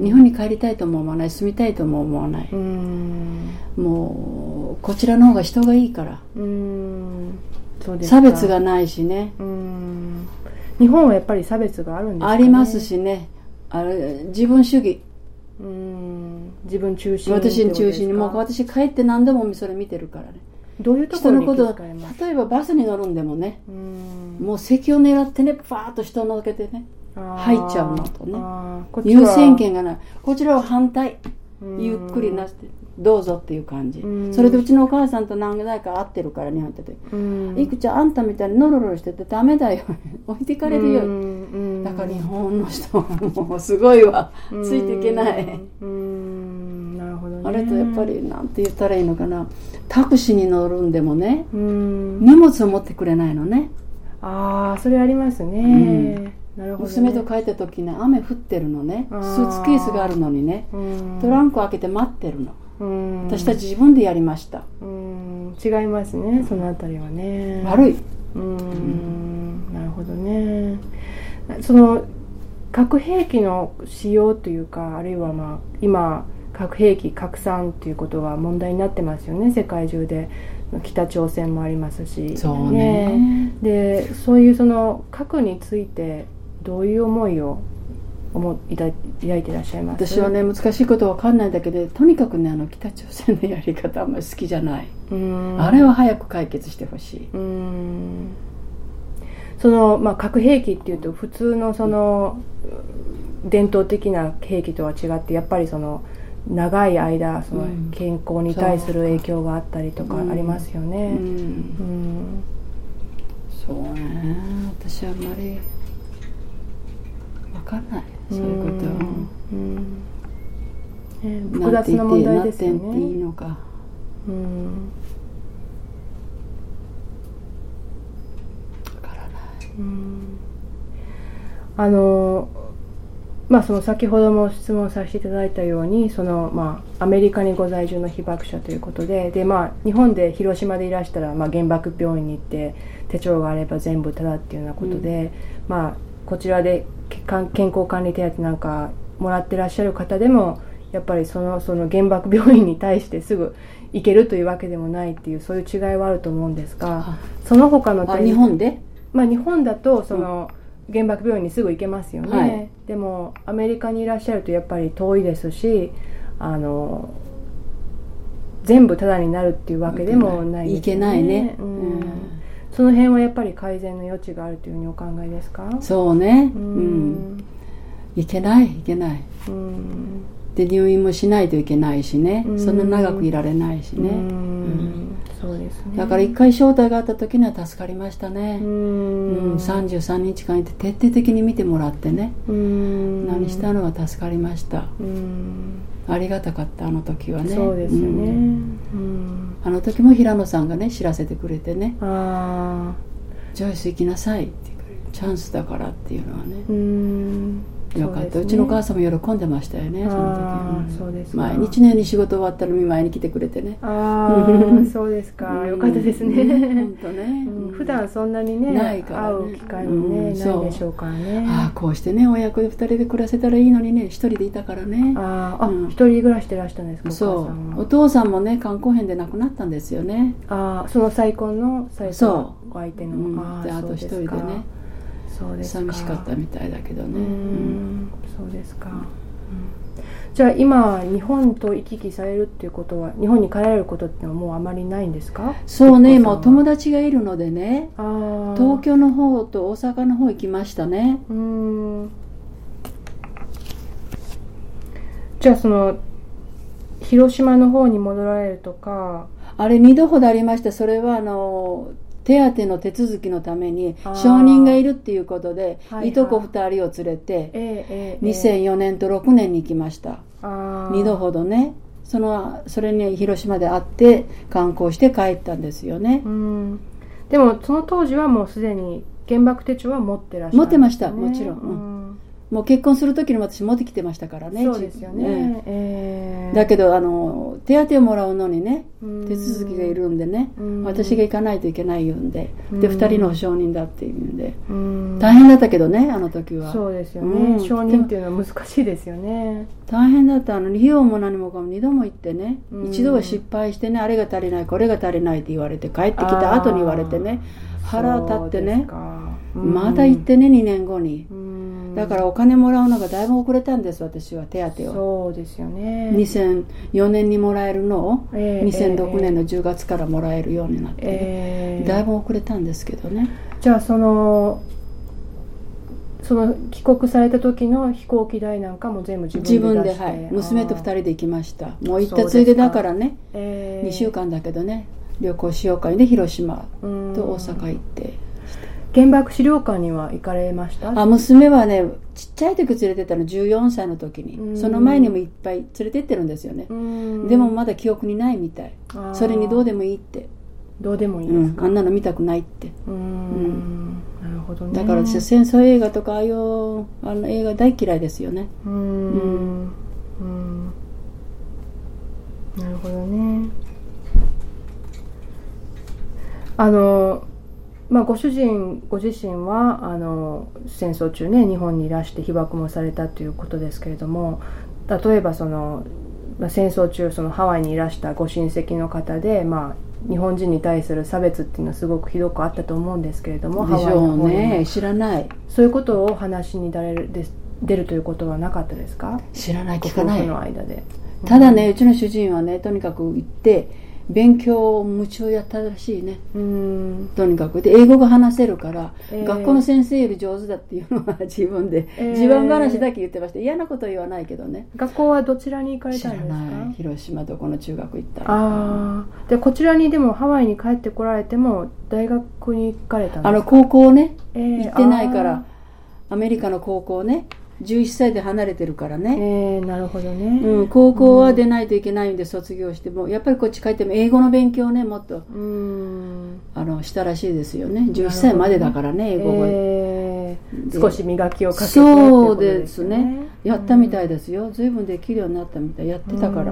日本に帰りたいとも思わない住みたいとも思わない。うんもうこちらの方が人がいいから。うんそうですか。差別がないしね。 うん日本はやっぱり差別があるんですかね。 ありますしね。あれ自分主義。 うーん自分中心。 私に中心にもう私帰って何度もそれ見てるからね。 どういうところに気遣います？ 人のこと例えばバスに乗るんでもね。うんもう席を狙ってねバーッと人を乗っけてね入っちゃうのとね。優先権がない。こちらは反対。ゆっくりなしてどうぞっていう感じ。それでうちのお母さんと何回か会ってるから日本ってていくちゃんあんたみたいにノロノロしててダメだよ置いてかれるよ。だから日本の人はもうすごいわついていけない。 うんなるほどね。 あれとやっぱりなんて言ったらいいのかな、タクシーに乗るんでもね、 うん、 荷物を持ってくれないのね。 ああ、それありますね、うん、なるほどね。 娘と帰った時ね、雨降ってるのね、スーツケースがあるのにね、うん、トランク開けて待ってるの、うん、私たち自分でやりました、 うん、違いますね、そのあたりはね。 悪い、 うん、うん、なるほどね。その核兵器の使用というか、あるいはまあ今核兵器拡散ということが問題になってますよね、世界中で。北朝鮮もありますし、 そうね、 でそういうその核についてどういう思いを思い抱いていらっしゃいます？ 私はね、難しいことは分かんないんだけど、とにかくね、あの北朝鮮のやり方あんまり好きじゃない。うん、あれは早く解決してほしい。うん、 その、まあ、核兵器っていうと普通のその、うん、伝統的な兵器とは違って、やっぱりその長い間その健康に対する影響があったりとかありますよね。うんうんうん、 そうね、私はあんまり分かんない、そういうことは、うんね、複雑な問題ですよね。 なんて言っていいのか、うん、分からない、うん、 あのまあ、その先ほども質問させていただいたように、その、まあ、アメリカにご在住の被爆者ということで、で、まあ、日本で広島でいらしたら、まあ、原爆病院に行って手帳があれば全部タダっていうようなことで、うん、まあ、こちらで健康管理手当なんかもらってらっしゃる方でもやっぱりその、その原爆病院に対してすぐ行けるというわけでもないっていう、そういう違いはあると思うんですが、その他の点、日本で、 まあ、日本だとその、うん原爆病院にすぐ行けますよね、はい、でもアメリカにいらっしゃるとやっぱり遠いですし、あの全部タダになるっていうわけでもないですよね。 いけないね、 うんうん、その辺はやっぱり改善の余地があるというふうにお考えですか？ そうね、うん、うん、いけないいけない、うん、で入院もしないといけないしね、うん、そんな長くいられないしね、うんうんそうですね、 だから一回招待があった時には助かりましたね。うん、うん、さんじゅうさんにちかんいて徹底的に見てもらってね、うん何したのは助かりました。うんありがたかった、あの時はね。 そうですよね、うんうん、 あの時も平野さんがね知らせてくれてね、あジョイス行きなさいってチャンスだからっていうのはね、うんよかった、 う,、ね、うちのお母さんも喜んでましたよね、その時、うん、そうですか。毎日のように仕事終わったら見舞いに来てくれてね。 ああそうですか、よかったですね、 本当ね、 うん、普段そんなにねないからね、会う機会もね、うん、ないでしょうからね。 ああこうしてね親子でふたりで暮らせたらいいのにね、一人でいたからね。 ああ、うん、一人暮らしでらしたんですか？ そうお父さんもね肝硬変で亡くなったんですよね。 ああその再婚の再婚お相手の、 うん、あであと一人でね、そうですか、寂しかったみたいだけどね。うん、うん、 そうですか、うん、じゃあ今日本と行き来されるっていうことは、日本に帰られることってのはもうあまりないんですか？ そうね、もう友達がいるのでね、あ東京の方と大阪の方行きましたね。うん、 じゃあその広島の方に戻られるとか。 あれにどほどありました。それはあの手当の手続きのために証人がいるっていうことで、はいはい、いとこふたりを連れて、えーえー、にせんよねんとろくねんに行きました。あにどほどね、そのそれに広島で会って観光して帰ったんですよね。うん、 でもその当時はもうすでに原爆手帳は持ってらっしゃるんですね。 持ってました、もちろん、うんもう結婚する時に私持ってきてましたからね。 そうですよね、えー、だけどあの手当をもらうのにね手続きがいるんでね、私が行かないといけない言うんで、でふたりの証人だっていうんで、大変だったけどね、あの時は。 そうですよね、うん、証人っていうのは難しいですよね。 大変だった。あの費用も何もかもにども行ってね、一度は失敗してね、あれが足りないこれが足りないって言われて、帰ってきた後に言われてね、腹立ってね、また行ってねにねんごに。だからお金もらうのがだいぶ遅れたんです、私は手当を。 そうですよね。 にせんよねんにもらえるのを、えー、にせんろくねんのじゅうがつからもらえるようになって、えー、だいぶ遅れたんですけどね。 じゃあそのその帰国された時の飛行機代なんかも全部自分で出して。 自分で、はい、娘とふたりで行きました。もう行ったついでだからね、えー、にしゅうかんだけどね旅行しようかで広島と大阪行って。 原爆資料館には行かれました？ あ、娘はねちっちゃい時連れてったのじゅうよんさいの時に。その前にもいっぱい連れてってるんですよね。でもまだ記憶にないみたい。それにどうでもいいって。 どうでもいいですか、 うん、あんなの見たくないって。 うーん、うん、なるほどね。 だから私戦争映画とかああいうあの映画大嫌いですよね。 うーん、うんうん、なるほどね。あのまあ、ご主人ご自身はあの戦争中ね日本にいらして被爆もされたということですけれども、例えばその、まあ、戦争中そのハワイにいらしたご親戚の方で、まあ日本人に対する差別っていうのはすごくひどくあったと思うんですけれども、 でしょうね。知らない。 そういうことを話に出る、出るということはなかったですか？ 知らない、聞かない。 ご夫婦の間で。 ただね、うちの主人はねとにかく行って勉強を夢中やったらしいね。うん、とにかくで英語が話せるから、えー、学校の先生より上手だっていうのは自分で、えー、自慢話だけ言ってました。嫌なことは言わないけどね。 学校はどちらに行かれたんですか？ 知らない。広島どこの中学行ったの。 あでこちらにでもハワイに帰ってこられても大学に行かれたんですか？ あの高校ね、えー、行ってないから。アメリカの高校ねじゅういっさいで離れてるからね。 えー、なるほどね、 うん、高校は出ないといけないんで卒業しても、うん、やっぱりこっち帰っても英語の勉強をねもっと、うん、あのしたらしいですよね。じゅういっさいまでだからね、英語を、 えー、少し磨きをかけてそうですね、やったみたいですよ。随分できるようになったみたい、やってたから。うん、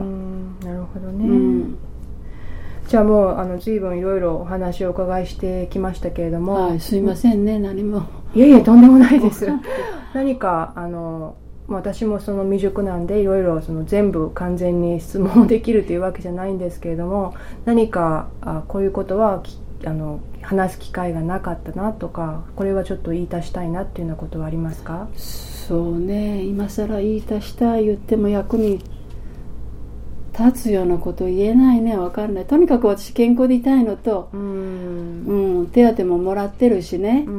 なるほどね、うん、じゃあもうあの随分いろいろお話をお伺いしてきましたけれども、 はい、すいませんね、うん、何もいやいやとんでもないです何かあの私もその未熟なんでいろいろその全部完全に質問できるというわけじゃないんですけれども、何かあこういうことはあの話す機会がなかったなとか、これはちょっと言い足したいなっていうようなことはありますか？ そうね、今更言い足したい言っても役に立つようなこと言えないね。分かんない。とにかく私健康でいたいのと、うん、うん、手当ももらってるしね、うん、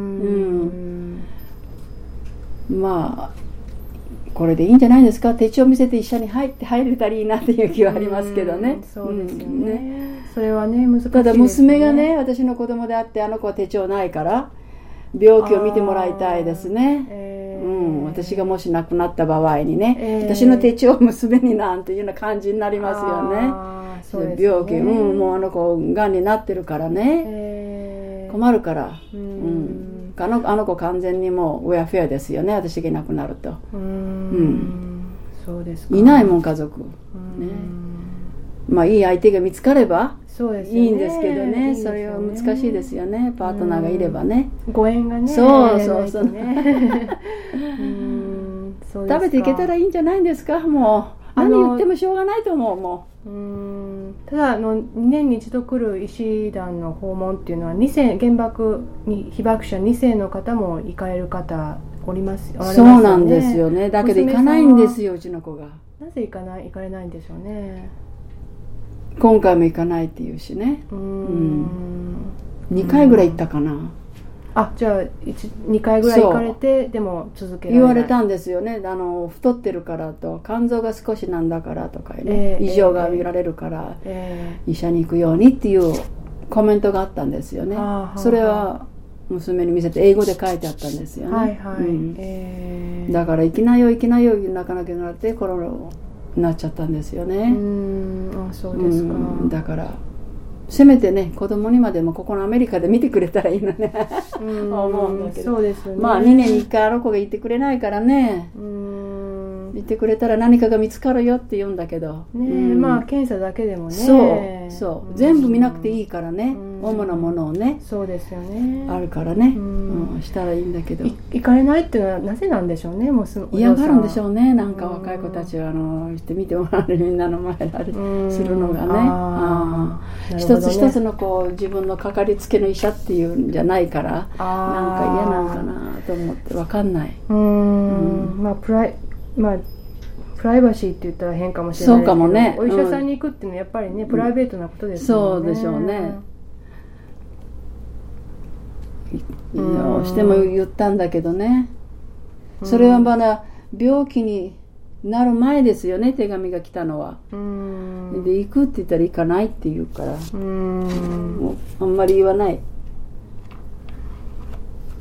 うん、まあこれでいいんじゃないですか。手帳見せて一緒に入って入れたらいいなっていう気はありますけどね。 そうですよね、うん、ね、それはね難しいですね。 ただ娘がね私の子供であって、あの子は手帳ないから病気を見てもらいたいですね、えーうん、私がもし亡くなった場合にね、えー、私の手帳を娘になんていうような感じになりますよね。そうですね、病気、うん、もうあの子がんになってるからね、えー、困るから、うん、あの、あの子完全にもうウェアフェアですよね、私がいなくなると。うん、うん、 そうですか。 いないもん家族、ね、まあいい相手が見つかればそうですよね、いいんですけど ね, いいですよね。それは難しいですよね、パートナーがいればね、 ご縁がね。 そうそうそう、ね、うんそうですか。食べていけたらいいんじゃないんですか。もう何言ってもしょうがないと思う。もう、うんただあのにねんに一度来る医師団の訪問っていうのはにせい原爆に被爆者にせいの方も行かれる方おります、ね、 そうなんですよね。だけど行かないんですよ、うちの子が。 なぜ行かない行かれないんでしょうね。 今回も行かないっていうしね。うん、うん、にかいぐらい行ったかな。 あ、じゃあにかいぐらい行かれてでも続けられない。 言われたんですよね。あの太ってるからと肝臓が少しなんだからとかね、えー、異常が見られるから、えー、医者に行くようにっていうコメントがあったんですよね。それは娘に見せて英語で書いてあったんですよね。はいはい、うんえー、だから行きなよ行きなよ泣かなきゃなってコロナになっちゃったんですよね。うーん、あ、そうですか。うん、 だからせめてね子供にまでもここのアメリカで見てくれたらいいのねうん思うんだけど、そうですよね。まあにねんにいっかいあの子が言ってくれないからね、うーん言ってくれたら何かが見つかるよって言うんだけどね、 うん、まあ検査だけでもね、 そうそう、うん、全部見なくていいからね、うん、主なものをね、 そうですよね、 あるからね、うんうん、したらいいんだけど行かれないっていうのはなぜなんでしょうね。もうす嫌がるんでしょうね。なんか若い子たちはあのして見てもらうみんなの前であれするのがね、ああ一つ一つのこう自分のかかりつけの医者っていうんじゃないから、なんか嫌なんかなと思って分かんない。うーん、 うん、まあプライまあプライバシーって言ったら変かもしれないですけど、そうかもね、お医者さんに行くっていうのはやっぱりね、うん、プライベートなことですよね。 そうでしょうね。どうしても言ったんだけどね、それはまだ病気になる前ですよね、手紙が来たのは。うんで行くって言ったら行かないって言うから、うんもうあんまり言わない。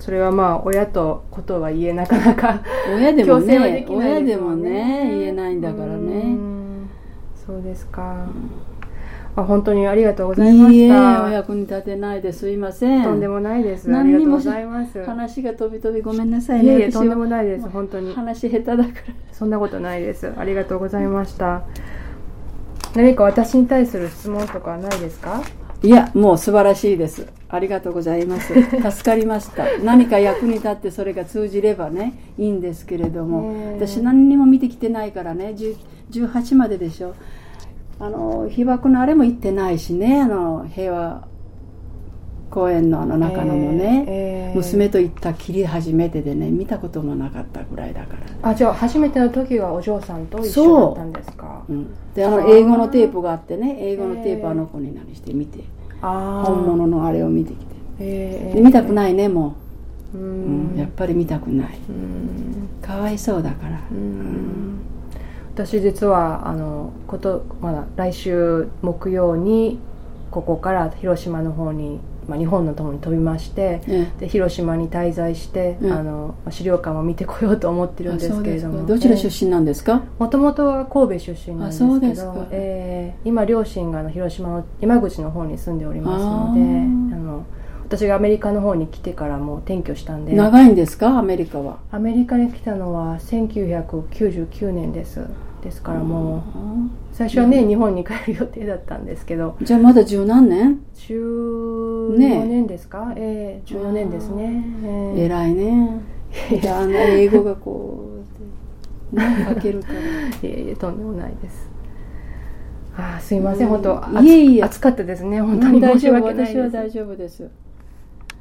それはまあ親とことは言えなかなか親でもね、 強制はできない親ですもんでもね言えないんだからね。 うんそうですか、うん、あ本当にありがとうございました。いいえ、 お役に立てないですいません。 とんでもないです。ありがとうございます。 話が飛び飛びごめんなさいね。 いえいえ、とんでもないです。本当に話下手だからそんなことないです。ありがとうございました。何か私に対する質問とかないですか？ いや、もう素晴らしいです。ありがとうございます。助かりました。何か役に立ってそれが通じればねいいんですけれども、私何にも見てきてないからね、じゅうはちまででしょ。あの被爆のあれも行ってないしね、あの平和公園のあの中野もね、えーえー、娘と行ったきり初めてでね、見たこともなかったぐらいだから。 あ、じゃあ初めての時はお嬢さんと一緒だったんですか？ そう、うん、であの英語のテープがあってね、英語のテープあの子に何して見て、あ本物のあれを見てきて、えー、で見たくないねもう、うんうん、やっぱり見たくない、うん、かわいそうだから、うんうん、 私実はあのこと、まだ来週木曜にここから広島の方に、まあ、日本の方に飛びまして、うん、で広島に滞在して、うん、あの資料館を見てこようと思ってるんですけれども。 どちら出身なんですか？ もともとは神戸出身なんですけど、そうですか、えー、今両親があの広島の山口の方に住んでおりますので、あの私がアメリカの方に来てからもう転居したんで。 長いんですかアメリカは？ アメリカに来たのはせんきゅうひゃくきゅうじゅうきゅうねんです。ですからもう最初はね、うん、日本に帰る予定だったんですけど。 じゃあまだ十何年？ じゅうよねんですか、ね、えー、じゅうよねんですね、えー、 偉いね。いやあの英語がこう、ね、書けるからいえいえとんでもないです。あすいません、うん、本当いえいえ暑かったですね。本当に申し訳ないです。 私は大丈夫です。